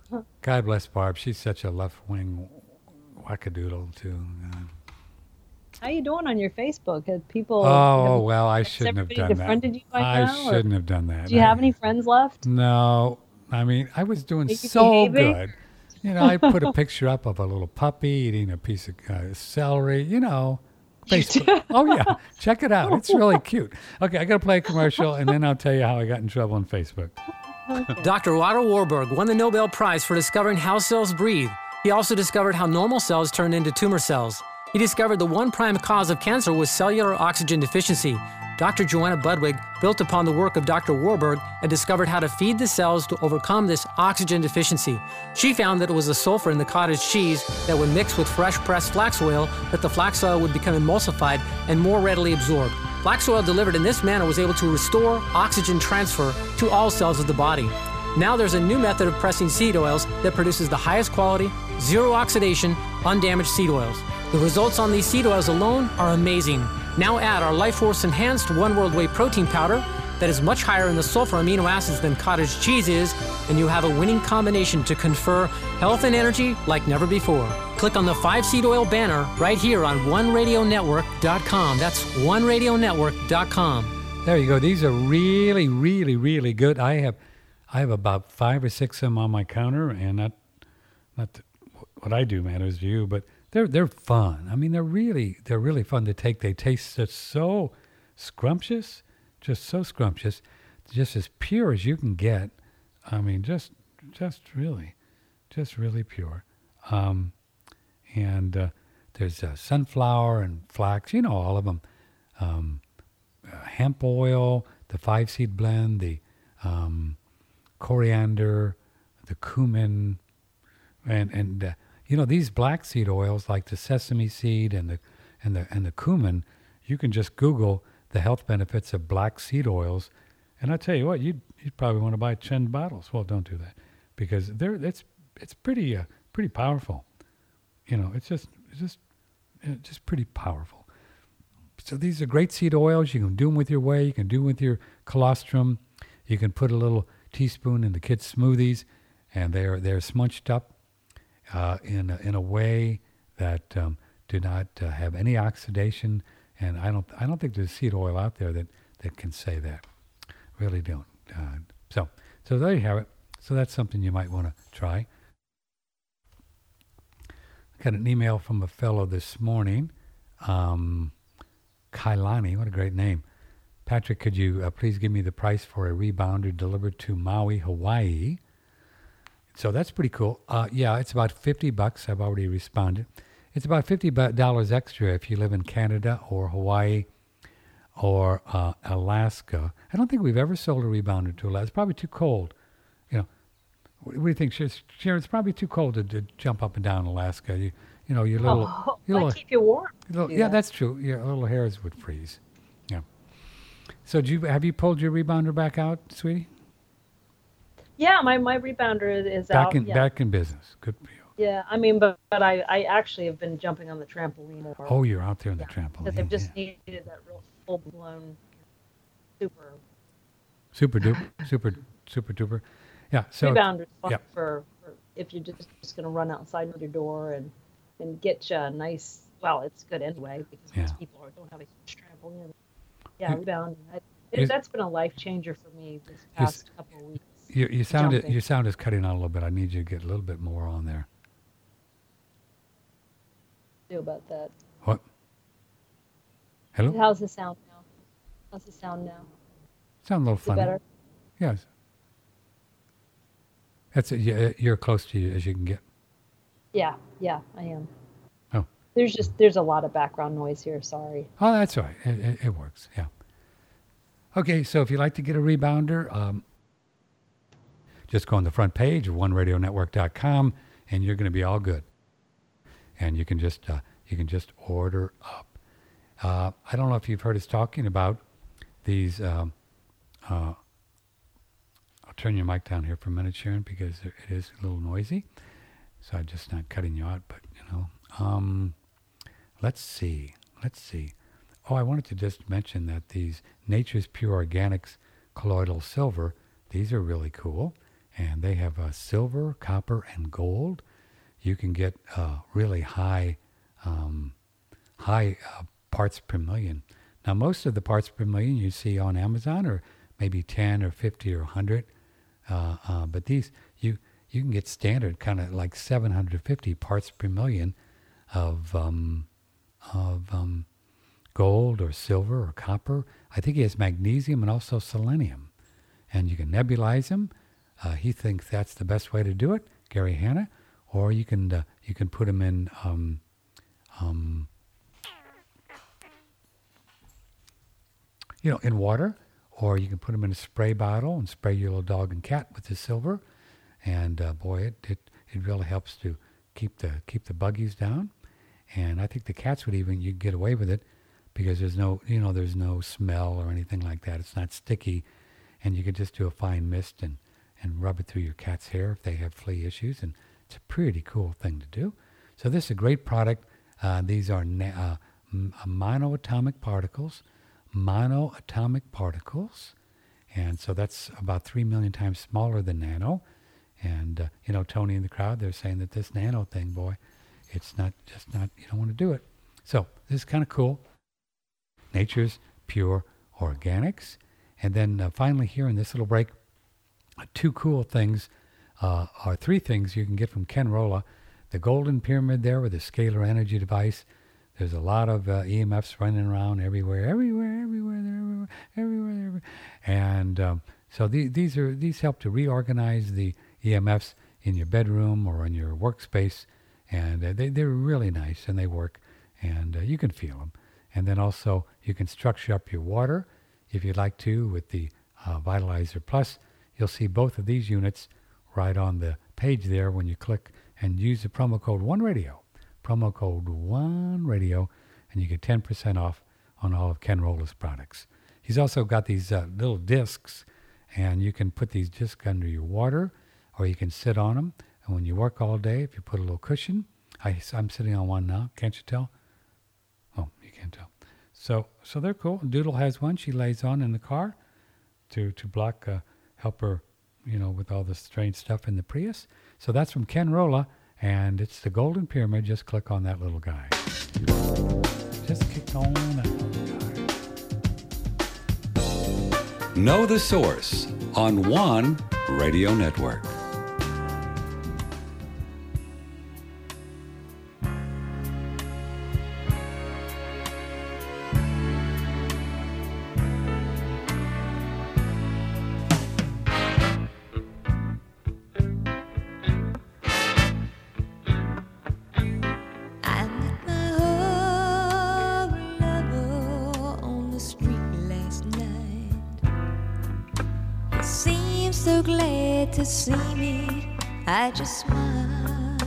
God bless Barb. She's such a left-wing wackadoodle too. God. How you doing on your Facebook? Have people? Oh, have, well, I has shouldn't have everybody done that. befriended you by I now, or shouldn't have done that. Do you I- have any friends left? No, I mean, I was doing Are you so behaving? good. You know, I put a picture up of a little puppy eating a piece of uh, celery, you know. Facebook. Oh, yeah. Check it out. It's really cute. Okay, I got to play a commercial, and then I'll tell you how I got in trouble on Facebook. Doctor Otto Warburg won the Nobel Prize for discovering how cells breathe. He also discovered how normal cells turn into tumor cells. He discovered the one prime cause of cancer was cellular oxygen deficiency. Doctor Joanna Budwig built upon the work of Doctor Warburg and discovered how to feed the cells to overcome this oxygen deficiency. She found that it was the sulfur in the cottage cheese that would mix with fresh pressed flax oil that the flax oil would become emulsified and more readily absorbed. Flax oil delivered in this manner was able to restore oxygen transfer to all cells of the body. Now there's a new method of pressing seed oils that produces the highest quality, zero oxidation, undamaged seed oils. The results on these seed oils alone are amazing. Now add our Life Force Enhanced One World Whey Protein Powder that is much higher in the sulfur amino acids than cottage cheese is, and you have a winning combination to confer health and energy like never before. Click on the five seed oil banner right here on one radio network dot com. That's one radio network dot com. There you go. These are really, really, really good. I have, I have about five or six of them on my counter, and not, not that what I do matters to you, but they're they're fun. I mean, they're really they're really fun to take. They taste just so scrumptious, just so scrumptious, just as pure as you can get. I mean, just just really, just really pure. Um, and uh, there's uh, sunflower and flax, you know, all of them. Um, uh, hemp oil, the five seed blend, the um, coriander, the cumin, and and. Uh, You know, these black seed oils like the sesame seed and the and the and the cumin, you can just Google the health benefits of black seed oils, and I tell you what, you'd you'd probably want to buy ten bottles. Well, don't do that, because they're it's it's pretty uh, pretty powerful. You know, it's just it's just it's just pretty powerful. So these are great seed oils. You can do them with your whey. You can do them with your colostrum. You can put a little teaspoon in the kids' smoothies, and they're they're smunched up. Uh, in a, in a way that um, do not uh, have any oxidation, and I don't I don't think there's seed oil out there that, that can say that. Really don't. Uh, so so there you have it. So that's something you might want to try. I got an email from a fellow this morning, um, Kailani. What a great name. Patrick, could you uh, please give me the price for a rebounder delivered to Maui, Hawaii? So that's pretty cool. Uh, yeah, it's about fifty bucks. I've already responded. It's about fifty dollars extra if you live in Canada or Hawaii or uh, Alaska. I don't think we've ever sold a rebounder to Alaska. It's probably too cold. You know, what, what do you think, Sharon? It's probably too cold to, to jump up and down Alaska. You, you know, your little, Oh, your I little, keep you warm. little Do yeah, that. that's true. Your little hairs would freeze. Yeah. So, do you have you pulled your rebounder back out, sweetie? Yeah, my, my rebounder is Back out. in yeah. back in business. Good for you. Yeah, I mean, but, but I, I actually have been jumping on the trampoline more. Oh, you're out there on the Because trampoline. I've just yeah. needed that real full blown, super Super duper, super, super duper. Yeah. So rebounder. Fun yeah. for, for if you're just, just going to run outside your door and, and get you a nice. Well, it's good anyway because Yeah. most people are, don't have a huge trampoline. Yeah, You- rebound. I, you- it, that's been a life changer for me this You s- past couple of weeks. you, you sound jumping. your sound is cutting out a little bit. I need you to get a little bit more on there. Do about that. What? Hello. How's the sound now? How's the sound now? Sound a little Is it funny. better? Yes. That's it. Yeah, you're close to you as you can get. Yeah, yeah, I am. Oh. There's just there's a lot of background noise here. Sorry. Oh, that's all right. It, it, it works. Yeah. Okay, so if you'd like to get a rebounder, um, just go on the front page of one radio network dot com, and you're going to be all good. And you can just uh, you can just order up. Uh, I don't know if you've heard us talking about these. Um, uh, I'll turn your mic down here for a minute, Sharon, because it is a little noisy. So I'm just not cutting you out, but you know. Um, let's see. Let's see. Oh, I wanted to just mention that these Nature's Pure Organics colloidal silver, these are really cool. And they have uh, silver, copper, and gold. You can get uh, really high um, high uh, parts per million. Now, most of the parts per million you see on Amazon are maybe ten or fifty or one hundred. Uh, uh, but these, you you can get standard kind of like seven hundred fifty parts per million of um, of um, gold or silver or copper. I think he has magnesium and also selenium. And you can nebulize them. Uh, he thinks that's the best way to do it, Gary Hanna. Or you can uh, you can put them in um, um, you know in water, or you can put them in a spray bottle and spray your little dog and cat with the silver. And uh, boy, it, it it really helps to keep the keep the buggies down. And I think the cats would even you get away with it because there's no you know there's no smell or anything like that. It's not sticky, and you can just do a fine mist and and rub it through your cat's hair if they have flea issues. And it's a pretty cool thing to do. So this is a great product. Uh, these are na- uh, m- monoatomic particles, monoatomic particles, and so that's about three million times smaller than nano. And uh, you know, Tony in the crowd, they're saying that this nano thing, boy, it's not just not. You don't want to do it. So this is kind of cool. Nature's Pure Organics, and then uh, finally here in this little break, uh, two cool things. Uh, are three things you can get from Kenrola. The golden pyramid there with the scalar energy device. There's a lot of uh, E M Fs running around everywhere, everywhere, everywhere, everywhere, everywhere, everywhere. And um, so the, these are these help to reorganize the E M Fs in your bedroom or in your workspace. And uh, they, they're really nice and they work. And uh, you can feel them. And then also you can structure up your water if you'd like to with the uh, Vitalizer Plus. You'll see both of these units right on the page there when you click and use the promo code ONERADIO. Promo code ONERADIO, and you get ten percent off on all of Kenrola's products. He's also got these uh, little discs, and you can put these discs under your water, or you can sit on them. And when you work all day, if you put a little cushion, I, I'm sitting on one now. Can't you tell? Oh, you can't tell. So, so they're cool. Doodle has one she lays on in the car to to block, uh, help her, you know, with all the strange stuff in the Prius. So that's from Kenrola, and it's the Golden Pyramid. Just click on that little guy. Just click on that little guy. Know the Source on One Radio Network. To see me, I just smiled,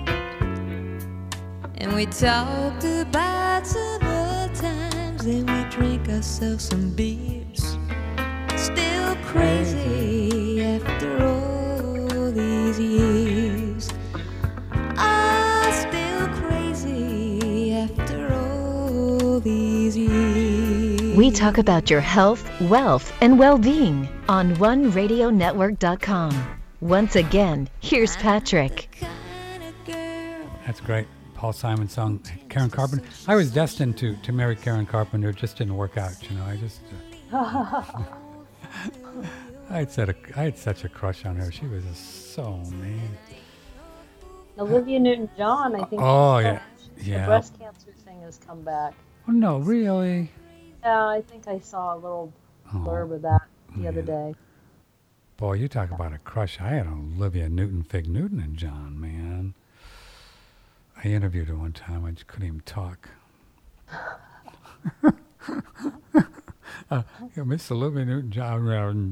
and we talked about some old times, and we drank ourselves some beers. Still crazy after all these years. Ah, still crazy after all these years. We talk about your health, wealth, and well-being on one radio network dot com. Once again, here's Patrick. That's great. Paul Simon song, Karen Carpenter. I was destined to, to marry Karen Carpenter. It just didn't work out, you know. I just... Uh, I, had such a, I had such a crush on her. She was just so mean. Olivia Newton-John, I think. Oh, yeah. yeah. The breast cancer thing has come back. Oh, no, really? Yeah, I think I saw a little blurb oh, of that the yeah. other day. Boy, you talk about a crush. I had Olivia Newton, Fig Newton and John, man. I interviewed her one time. I just couldn't even talk. uh, yeah, Miss Olivia Newton John.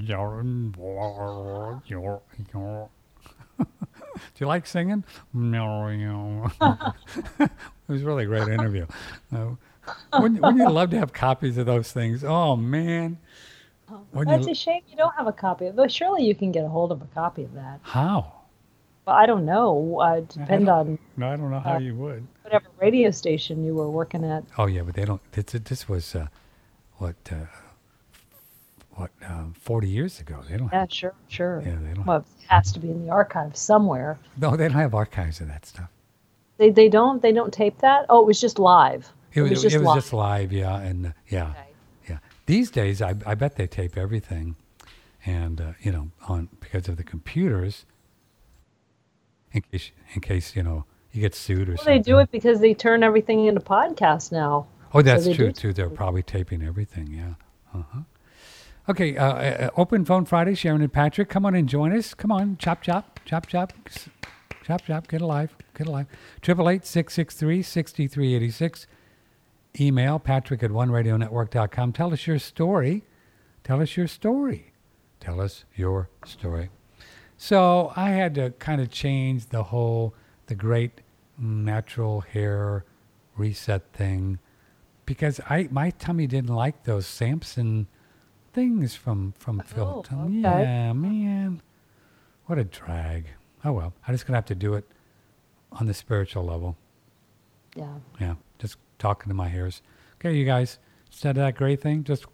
Do you like singing? It was a really great interview. Uh, wouldn't, wouldn't you love to have copies of those things? Oh, man. Oh, that's you, a shame you don't have a copy of it. But surely you can get a hold of a copy of that. How? Well, I don't know. Uh, depend on... No, I don't know how uh, you would. Whatever radio station you were working at. Oh, yeah, but they don't... This, this was, uh, what, uh, what, uh, forty years ago. They don't Yeah, have, sure, sure. Yeah, they don't Well, it has to be in the archives somewhere. No, they don't have archives of that stuff. They they don't they don't tape that? Oh, it was just live. It was, was just it was live. just live, yeah, and uh, yeah, Okay. yeah. These days, I, I bet they tape everything, and uh, you know, on because of the computers, in case in case you know you get sued or Well, something. they do it because they turn everything into podcasts now. Oh, that's they true do. too. They're probably taping everything. Yeah. Uh-huh. Okay. Uh, uh, Open Phone Friday. Sharon and Patrick, come on and join us. Come on, chop chop, chop chop, s- chop chop. Get alive, get alive. Triple eight six six three sixty three eighty six. Email Patrick at one radio network dot com. Tell us your story. Tell us your story. Tell us your story. So I had to kind of change the whole the great natural hair reset thing. Because I my tummy didn't like those Samson things from from Phil. okay. Yeah, man, what a drag. Oh well, I'm just gonna have to do it on the spiritual level. Yeah. Yeah, just talking to my hairs. Okay, you guys, instead of that gray thing, just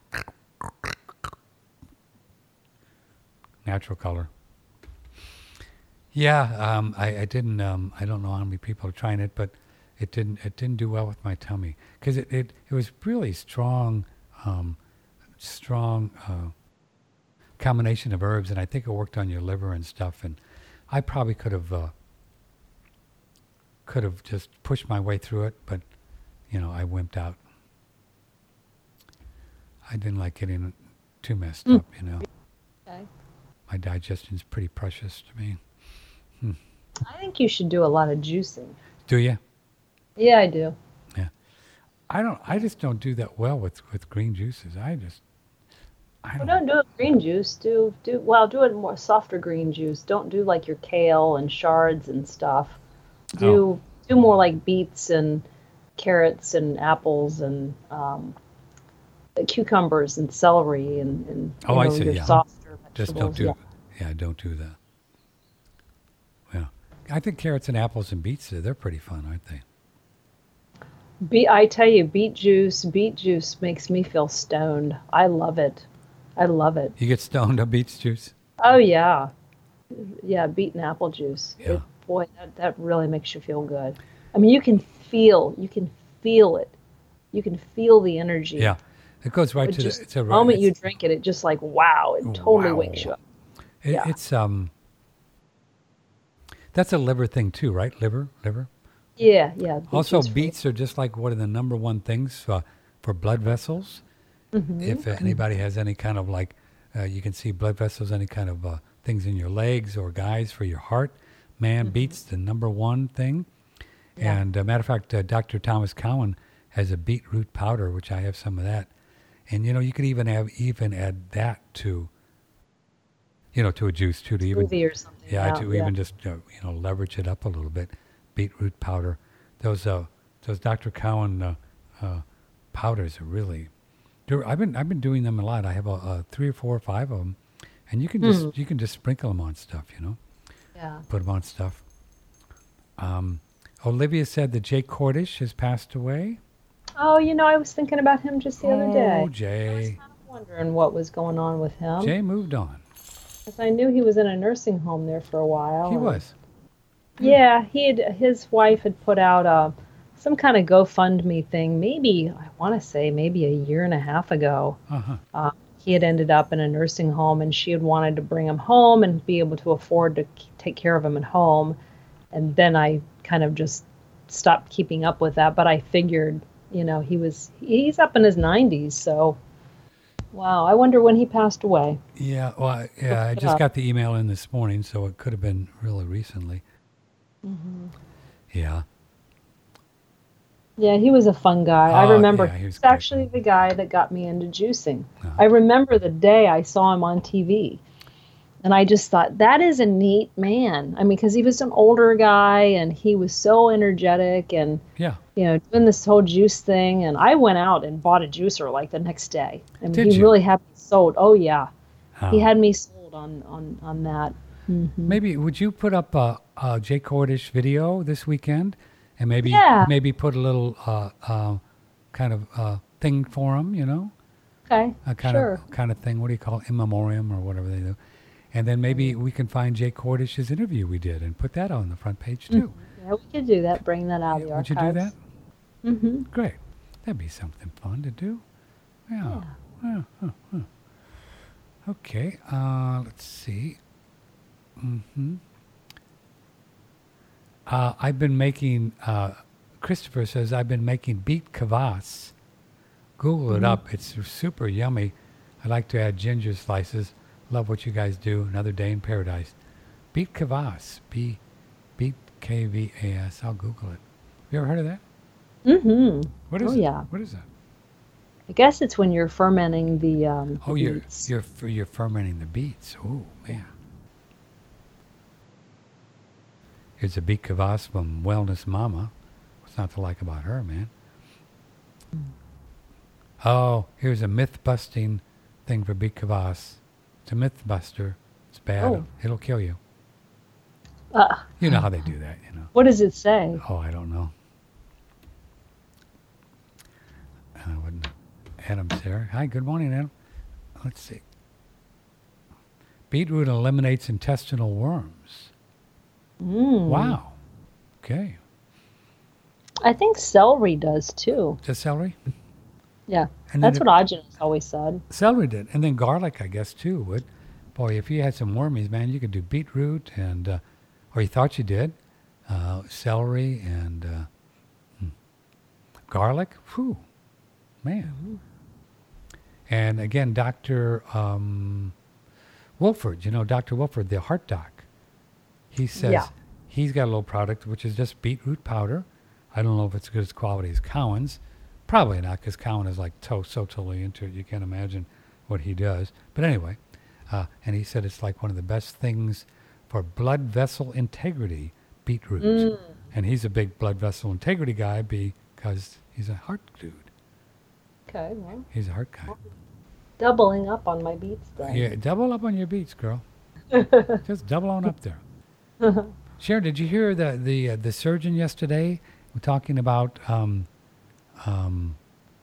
natural color. Yeah, um, I, I didn't. Um, I don't know how many people are trying it, but it didn't. It didn't do well with my tummy because it, it, it was really strong, um, strong uh, combination of herbs, and I think it worked on your liver and stuff. And I probably could have uh, could have just pushed my way through it, but you know, I wimped out. I didn't like getting too messed Mm. up. You know, Okay. my digestion's pretty precious to me. Hmm. I think you should do a lot of juicing. Do you? Yeah, I do. I don't. I just don't do that well with, with green juices. I just. I Well, don't. don't do it green juice. Do do well. Do it more softer green juice. Don't do like your kale and shards and stuff. Do do more like beets and carrots and apples and um, cucumbers and celery and, and you Oh, I know, see, your yeah. softer Just vegetables. don't do. Yeah. Yeah, don't do that. Yeah, I think carrots and apples and beets. They're pretty fun, aren't they? Be- I tell you, beet juice. Beet juice makes me feel stoned. I love it. I love it. You get stoned on beets juice. Oh yeah, yeah. Beet and apple juice. Yeah. It, boy, that, that really makes you feel good. I mean, you can feel. You can feel it. You can feel the energy. Yeah, it goes right It to just, the. It's a the moment you it's- drink it, it just like wow, it totally Wow. wakes you up. It, yeah. It's um. That's a liver thing too, right? Liver, liver. Yeah, yeah. beet Also, juice for- beets are just like one of the number one things uh, for blood vessels. Mhm. If anybody has any kind of like, uh, you can see blood vessels, any kind of uh, things in your legs or guys for your heart, man, beets the number one thing. Yeah. And uh, matter of fact, uh, Doctor Thomas Cowan has a beetroot powder, which I have some of that. And you know, you could even have even add that to, you know, to a juice too, to even smoothie or something. yeah, to even just uh, you know leverage it up a little bit. Beetroot powder, those uh those Doctor Cowan uh, uh, powders are really. they're- I've been I've been doing them a lot. I have a, a three or four or five of them, and you can just Mm. you can just sprinkle them on stuff. You know, Yeah. put them on stuff. Um, Olivia said that Jay Cordish has passed away. Oh, you know, I was thinking about him just the other Oh, day. I was Jay. kind of wondering what was going on with him. Jay moved on. 'Cause I knew he was in a nursing home there for a while. He and- was. Yeah, he had, his wife had put out a, some kind of GoFundMe thing, maybe, I want to say, maybe a year and a half ago. Uh-huh. Uh, he had ended up in a nursing home, and she had wanted to bring him home and be able to afford to k- take care of him at home. And then I kind of just stopped keeping up with that, but I figured, you know, he was, he's up in his nineties, so, wow, I wonder when he passed away. Yeah, well, I- yeah, I Look it just up. got the email in this morning, so it could have been really recently. Mm-hmm. Yeah. Yeah, he was a fun guy. I Oh, remember yeah, he he was was great. actually the guy that got me into juicing. Uh-huh. I remember the day I saw him on T V. And I just thought, that is a neat man. I mean, because he was an older guy and he was so energetic and, Yeah. you know, doing this whole juice thing. And I went out and bought a juicer like the next day. I mean, Did he you? really had me sold. Oh, yeah. He Oh. had me sold on, on, on that. Mm-hmm. Maybe would you put up a, a Jay Cordish video this weekend, and maybe Yeah. maybe put a little uh, uh, kind of uh, thing for him, you know, Okay, a kind sure. of kind of thing. What do you call it? In memoriam or whatever they do, and then maybe we can find Jay Cordish's interview we did and put that on the front page too. Yeah, we could do that, bring that out of the Would you archives. do that? Mm-hmm. Great. That'd be something fun to do. Yeah. yeah. Huh, huh. Okay. Uh, let's see. Mm-hmm. Uh, I've been making, uh, Christopher says, I've been making beet kvass. Google it Mm-hmm. up. It's super yummy. I like to add ginger slices. Love what you guys do. Another day in paradise. Beet kvass. B, beet K V A S. I'll Google it. You ever heard of that? Mm-hmm. What is Oh, it? yeah. What is that? I guess it's when you're fermenting the um, Oh, the you're beets. you're f- you're fermenting the beets. Oh man. Here's a beet kvass from Wellness Mama. What's not to like about her, man? Oh, here's a myth-busting thing for beet kvass. It's a myth buster. It's bad. Oh. It'll kill you. Uh, You know how they do that, you know. what does it say? Oh, I don't know. I wouldn't. Adam's there. Hi, good morning, Adam. Let's see. Beetroot eliminates intestinal worms. Mm. Wow. Okay. I think celery does too. The celery? Yeah, And that's then what Ajan has always said. Celery did. And then garlic, I guess, too, would. Boy, if you had some wormies, man, you could do beetroot and, uh, or you thought you did, uh, celery and uh, hmm, garlic. Whew. Man. Mm-hmm. And again, Doctor Um, Wolford, you know, Doctor Wolford, the heart doc, he says Yeah. he's got a little product which is just beetroot powder. I don't know if it's good as quality as Cowan's. Probably not, because Cowan is like to- so totally into it. You can't imagine what he does. But anyway, uh, and he said it's like one of the best things for blood vessel integrity, beetroot. Mm. And he's a big blood vessel integrity guy because he's a heart dude. Okay, well, He's a heart guy. doubling up on my beets then. Yeah, double up on your beats, girl. Just double on up there. Sharon, did you hear the the uh, the surgeon yesterday talking about um, um,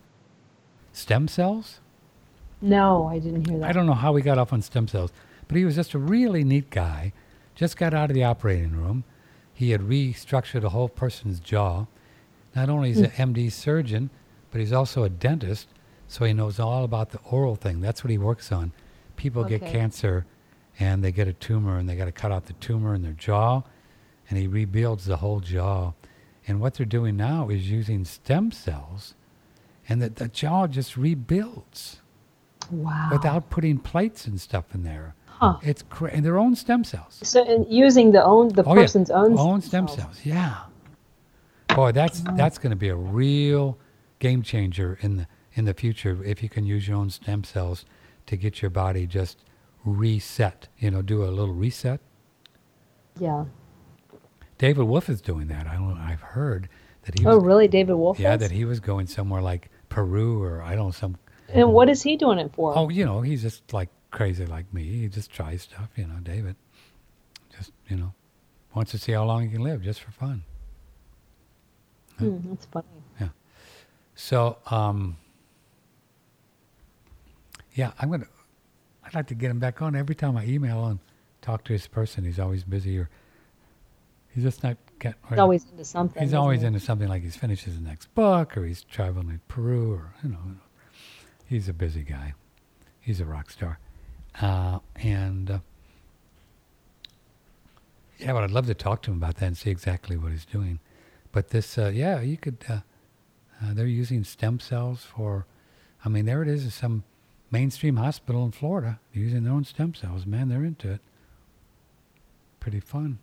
stem cells? No, I didn't hear that. I don't know how he got off on stem cells, but he was just a really neat guy. Just got out of the operating room. He had restructured a whole person's jaw. Not only is he an M D surgeon, but he's also a dentist, so he knows all about the oral thing. That's what he works on. People get Okay. cancer, and they get a tumor, and they got to cut out the tumor in their jaw, and he rebuilds the whole jaw. And what they're doing now is using stem cells, and the, the jaw just rebuilds Wow. without putting plates and stuff in there. Huh. It's cra- and their own stem cells. So and using the own the Oh, yeah. person's own own stem cells. Yeah. Boy, that's that's going to be a real game changer in the in the future if you can use your own stem cells to get your body just reset. You know, do a little reset. Yeah. David Wolf is doing that. I don't. I've heard that he. Oh, Was, really, David Wolf? Yeah, is? that he was going somewhere like Peru or I don't know some. And what is he doing it for? Oh, you know, he's just like crazy like me. He just tries stuff. You know, David. Just you know, wants to see how long he can live just for fun. Hmm, that's funny. So, um, yeah, I'm gonna. I'd like to get him back on. Every time I email and talk to this person, he's always busy or he's just not getting. He's always into something. He's isn't always he? into something like he's finished his next book or he's traveling to Peru or you know. He's a busy guy. He's a rock star, uh, and uh, yeah, but I'd love to talk to him about that and see exactly what he's doing. But this, uh, yeah, you could. Uh, Uh, they're using stem cells for, I mean, there it is, some mainstream hospital in Florida using their own stem cells. Man, they're into it. Pretty fun.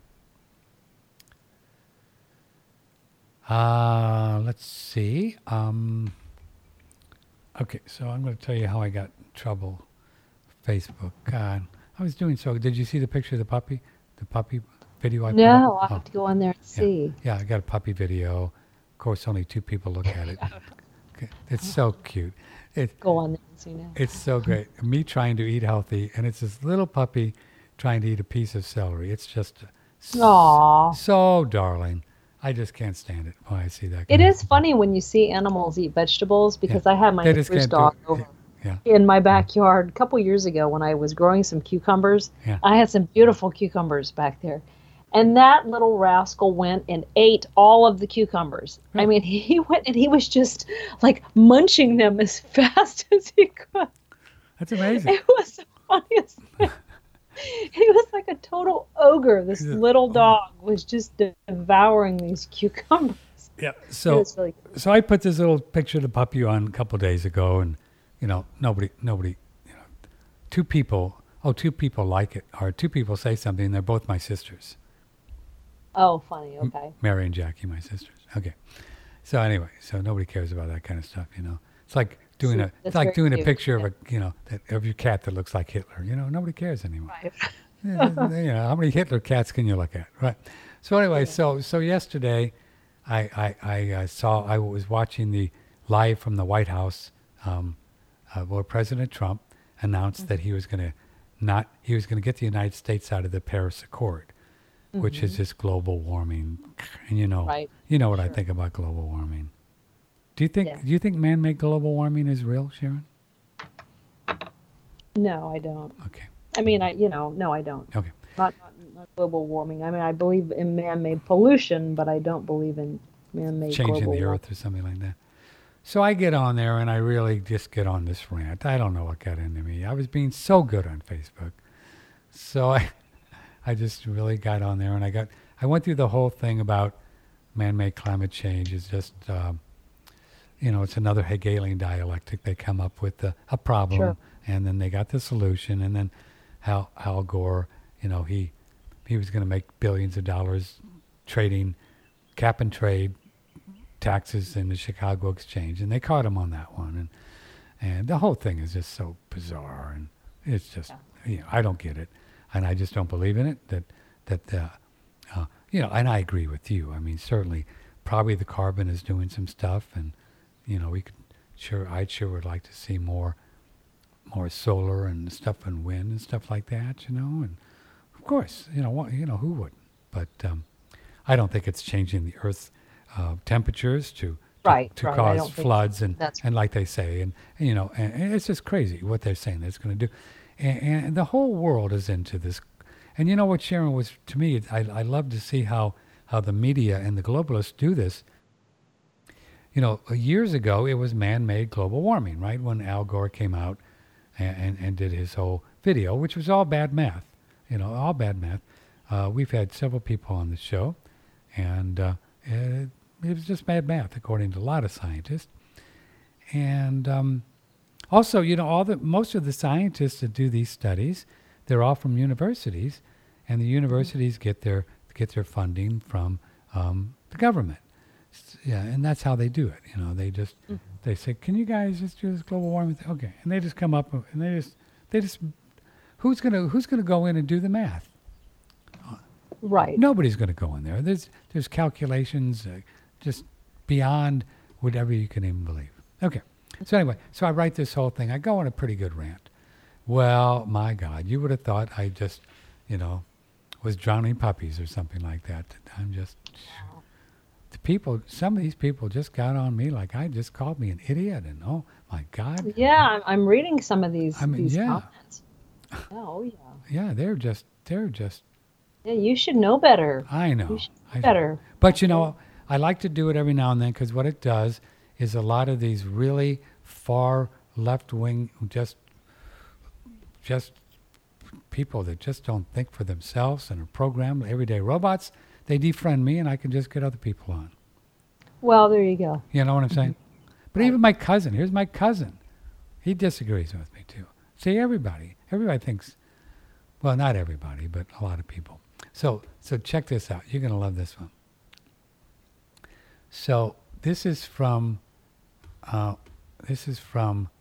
Uh, let's see. Um, okay, so I'm going to tell you how I got in trouble. Facebook. God, I was doing so. Did you see the picture of the puppy? The puppy video I put No, up? I'll have to go on there and see. Yeah, I got a puppy video. Of course, only two people look at it. Okay. It's so cute. It, Go on there and see now. it's so great. Me trying to eat healthy, and it's this little puppy trying to eat a piece of celery. It's just s- Aw. so darling. I just can't stand it when I see that. It kind of- is funny when you see animals eat vegetables because I had my They just neighbor's can't do dog it. over Yeah. in my backyard a couple years ago when I was growing some cucumbers. Yeah. I had some beautiful cucumbers back there. And that little rascal went and ate all of the cucumbers. I mean, he went and he was just like munching them as fast as he could. That's amazing. It was the funniest thing. He was like a total ogre. This little dog was just devouring these cucumbers. Yeah. So, really cool. so I put this little picture of the puppy on a couple of days ago, and you know, nobody, nobody, you know, two people. Oh, two people like it, or two people say something. And they're both my sisters. Oh, funny. Okay. Mary and Jackie, my sisters. Okay. So anyway, so nobody cares about that kind of stuff, you know. It's like doing See, a, it's that's like very doing a cute. picture Yeah. of a, you know, that, of your cat that looks like Hitler. You know, nobody cares anymore. Right. Yeah, you know, how many Hitler cats can you look at, right? So anyway, so so yesterday, I I, I uh, saw I was watching the live from the White House, um, uh, where President Trump announced that he was going to not he was going to get the United States out of the Paris Accord, which is this global warming, and you know, Right. you know what I Sure. think about global warming. Do you think Yeah. do you think man-made global warming is real, Sharon? No, I don't. Okay, I mean, I you know, no, I don't. okay. Not, not, not global warming. I mean, I believe in man-made pollution, but I don't believe in man-made Changing global the warming. earth or something like that. So I get on there and I really just get on this rant. I don't know what got into me. I was being so good on Facebook. So I I just really got on there and I got I went through the whole thing about man-made climate change is just um, you know, it's another Hegelian dialectic. They come up with the, a problem Sure. and then they got the solution, and then Al, Al Gore, you know, he he was going to make billions of dollars trading cap and trade taxes in the Chicago Exchange, and they caught him on that one, and and the whole thing is just so bizarre, and it's just you know, I don't get it, and I just don't believe in it. That that uh, uh, you know, and I agree with you. I mean, certainly, probably the carbon is doing some stuff, and you know, we could sure I sure would like to see more more solar and stuff and wind and stuff like that, you know, and of course, you know, what, you know, who wouldn't? But um, I don't think it's changing the Earth's uh, temperatures to to, Right, to right, I cause don't think floods and that's- and like they say, and, and you know, and, and it's just crazy what they're saying that it's going to do, and, and the whole world is into this. And you know what, Sharon, was to me, I I love to see how how the media and the globalists do this. You know, years ago it was man-made global warming, right? When Al Gore came out and, and, and did his whole video, which was all bad math, you know, all bad math. Uh, we've had several people on the show, and uh, it, it was just bad math, according to a lot of scientists. And um, also, you know, all the most of the scientists that do these studies, they're all from universities, and the universities get their get their funding from um, the government. S- Yeah, and that's how they do it. You know, they just they say, "Can you guys just do this global warming thing?" Okay, and they just come up and they just they just who's gonna who's gonna go in and do the math? Right. Nobody's going to go in there. There's there's calculations uh, just beyond whatever you can even believe. Okay. So anyway, so I write this whole thing. I go on a pretty good rant. Well, my God, you would have thought I just, you know, was drowning puppies or something like that. I'm just, the people, some of these people just got on me like I just called me an idiot, and oh my God. Yeah, I'm, I'm reading some of these I mean, these yeah. comments. Oh yeah. Yeah, they're just, they're just, Yeah, you should know better. I know. You should I know know. better. But you know, I like to do it every now and then because what it does is a lot of these really far left wing, just just people that just don't think for themselves and are programmed everyday robots, they defriend me and I can just get other people on. Well, there you go. You know what I'm saying? But even my cousin, here's my cousin. He disagrees with me too. See, everybody, everybody thinks, well, not everybody, but a lot of people. So, so check this out. You're going to love this one. So this is from, uh, this is from,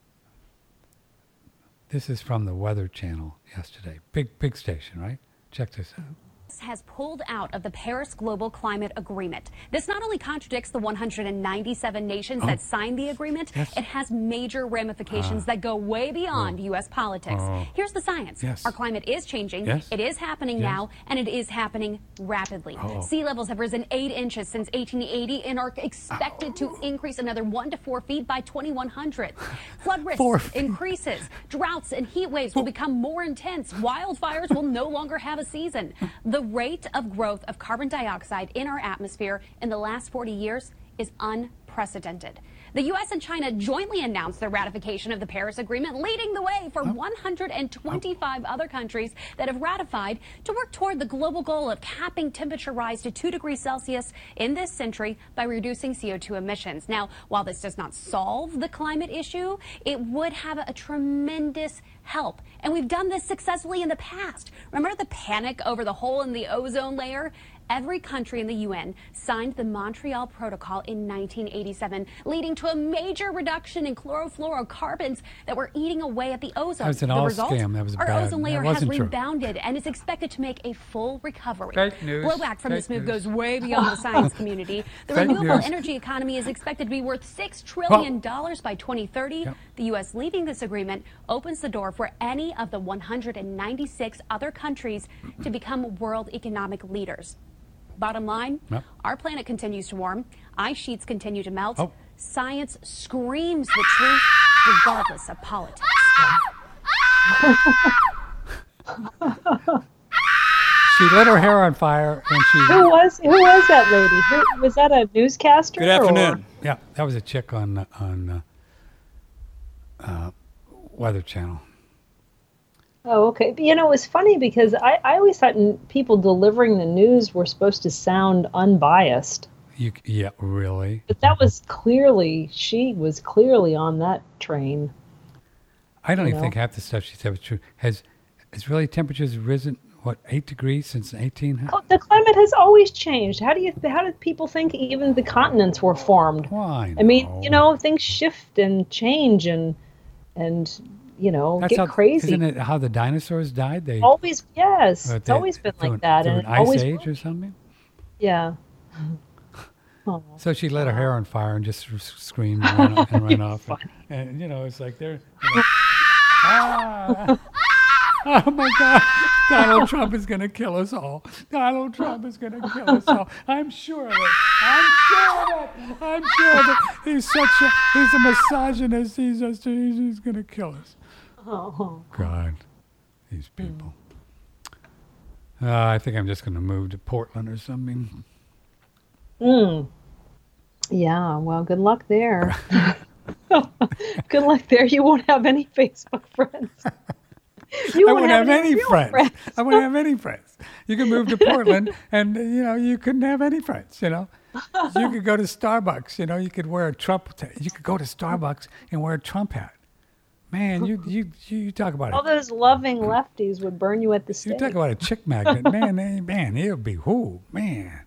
this is from the Weather Channel yesterday. Big, big station, right? Check this out. Has pulled out of the Paris Global Climate Agreement. This not only contradicts the one hundred ninety-seven nations Oh. that signed the agreement, Yes. it has major ramifications that go way beyond U S politics. Oh. Here's the science. Yes. Our climate is changing. Yes. It is happening Yes. now, and it is happening rapidly. Oh. Sea levels have risen eight inches since eighteen eighty and are expected to increase another one to four feet by twenty-one hundred. Flood risk Four feet. increases. Droughts and heat waves will become more intense. Wildfires will no longer have a season. The The rate of growth of carbon dioxide in our atmosphere in the last forty years is unprecedented. The U S and China jointly announced their ratification of the Paris Agreement, leading the way for one hundred twenty-five other countries that have ratified to work toward the global goal of capping temperature rise to two degrees Celsius in this century by reducing C O two emissions. Now, while this does not solve the climate issue, it would have a tremendous help. And we've done this successfully in the past. Remember the panic over the hole in the ozone layer? Every country in the U N signed the Montreal Protocol in nineteen eighty-seven, leading to a major reduction in chlorofluorocarbons that were eating away at the ozone. That was an the all result, scam. That was our bad. ozone That layer has wasn't true. rebounded and is expected to make a full recovery. Fake news. Blowback from Fake this move news. goes way beyond the science community. The Fake renewable news. energy economy is expected to be worth six trillion dollars by twenty thirty. Yep. The U S leaving this agreement opens the door for any of the one hundred ninety-six other countries to become world economic leaders. Bottom line, Yep. our planet continues to warm, ice sheets continue to melt, Oh. science screams the truth regardless of politics. She lit her hair on fire, and she. Who was who was that lady? Who, was that a newscaster? Good afternoon. Yeah, that was a chick on on uh, uh, Weather Channel. Oh, okay. But, you know, it was funny because I, I always thought n- people delivering the news were supposed to sound unbiased. You, yeah, really. But that was clearly, she was clearly on that train. I don't You even know? think half the stuff she said was true. Has has really temperatures risen what eight degrees since eighteen? Oh, the climate has always changed. How do you? How did people think even the continents were formed? Why? I mean, you know, things shift and change and and you know That's get how, crazy. Isn't it how the dinosaurs died? They Always, yes, uh, it's they- always been through like an- that, through and an it ice always, age or something. yeah. Oh. So she lit her hair on fire and just s- screamed and ran, off- and ran off. And, and, you know, it's like they're. You know, ah, oh my God. Donald Trump is going to kill us all. Donald Trump is going to kill us all. I'm sure of it. I'm sure of it. I'm sure of it. He's such a, he's a misogynist. He's just, he's, he's going to kill us. Oh. God, these people. Uh, I think I'm just going to move to Portland or something. Mm. Yeah. Well, good luck there. Good luck there. You won't have any Facebook friends. You I won't have any real friends. I won't have any friends. You can move to Portland, and uh, you know you couldn't have any friends. You know, you could go to Starbucks. You know, you could wear a Trump. T- you could go to Starbucks and wear a Trump hat. Man, you you you, you talk about All it. those loving lefties would burn you at the You stake. talk about a chick magnet, man. eh, Man, it'll be who, man.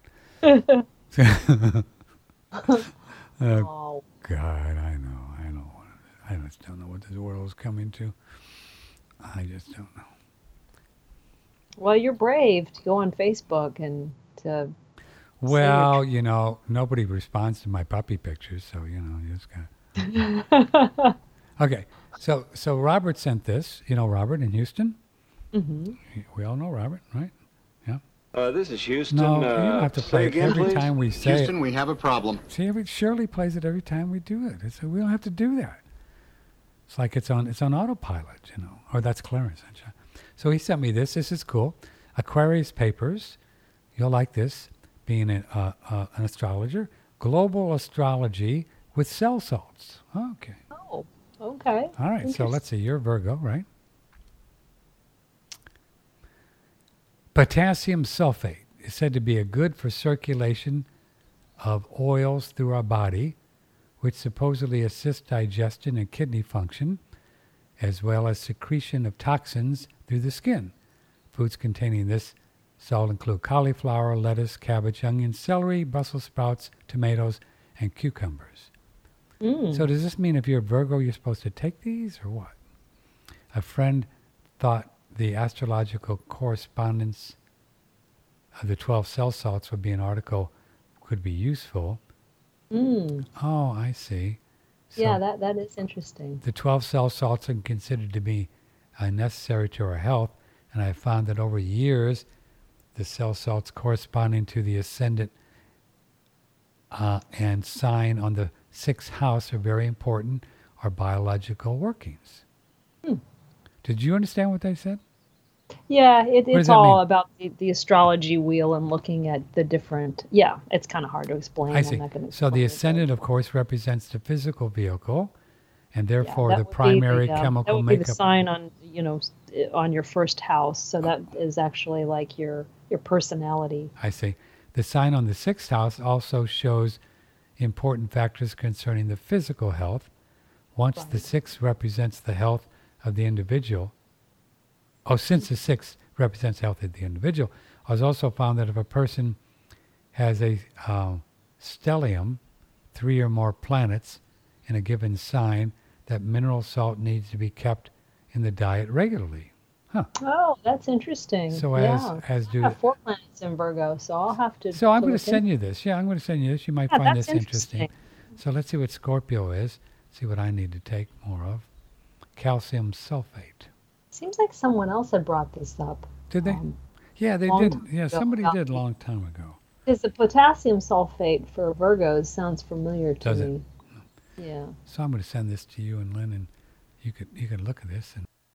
Oh. God, I know, I know. I just don't know what this world is coming to. I just don't know. Well, you're brave to go on Facebook and to. Well, you know, nobody responds to my puppy pictures, so you know, you just got. Okay, so so Robert sent this. You know Robert in Houston. Mm-hmm. We all know Robert, right? Yeah. Uh, this is Houston. No, uh, you don't have to say play it again, every please? time we say Houston, it. we have a problem. See, every Shirley plays it every time we do it. It's, we don't have to do that. It's like it's on it's on autopilot, you know. Or that's Clarence. actually. So he sent me this. This is cool. Aquarius Papers. You'll like this. Being a, uh, uh, an astrologer, global astrology with cell salts. Okay. Oh, okay. All right. So let's see. You're Virgo, right? Potassium sulfate is said to be a good for circulation of oils through our body, which supposedly assists digestion and kidney function, as well as secretion of toxins through the skin. Foods containing this salt include cauliflower, lettuce, cabbage, onions, celery, Brussels sprouts, tomatoes, and cucumbers. Mm. So does this mean if you're a Virgo, you're supposed to take these or what? A friend thought the astrological correspondence of the twelve cell salts would be an article could be useful. Mm. Oh, I see. So Yeah, that, that is interesting. the twelve cell salts are considered to be uh, necessary to our health, and I found that over years, the cell salts corresponding to the ascendant uh, and sign on the sixth house are very important, our biological workings. Hmm. Did you understand what they said? Yeah, it, does it's that all mean? about the, the astrology wheel and looking at the different. Yeah, it's kind of hard to explain. I I'm see. not gonna So the explain it, but- ascendant, of course, represents the physical vehicle, and Yeah, therefore that the would be primary the, um, chemical that would be the makeup. sign on you know s- eh, on your first house. So that is actually like your your personality. I see. The sign on the sixth house also shows important factors concerning the physical health. Once the Right. sixth represents the health of the individual, oh, since the sixth represents the health of the individual, I was also found that if a person has a uh, stellium, three or more planets in a given sign, that mineral salt needs to be kept in the diet regularly. Huh. Oh, that's interesting. So yeah. as as I do have four planets in Virgo, so I'll have to. So I'm to going to look send into you this. Yeah, I'm going to send you this. You might Yeah, find that's this interesting. interesting. So let's see what Scorpio is. See what I need to take more of. Calcium sulfate. Seems like someone else had brought this up. Did they? Um, Yeah, they long did. time Yeah, ago. somebody Yeah. did a long time ago. Because the potassium sulfate for Virgos sounds familiar to Does it? me. Yeah. So I'm going to send this to you and Lynn, and you could you could look at this and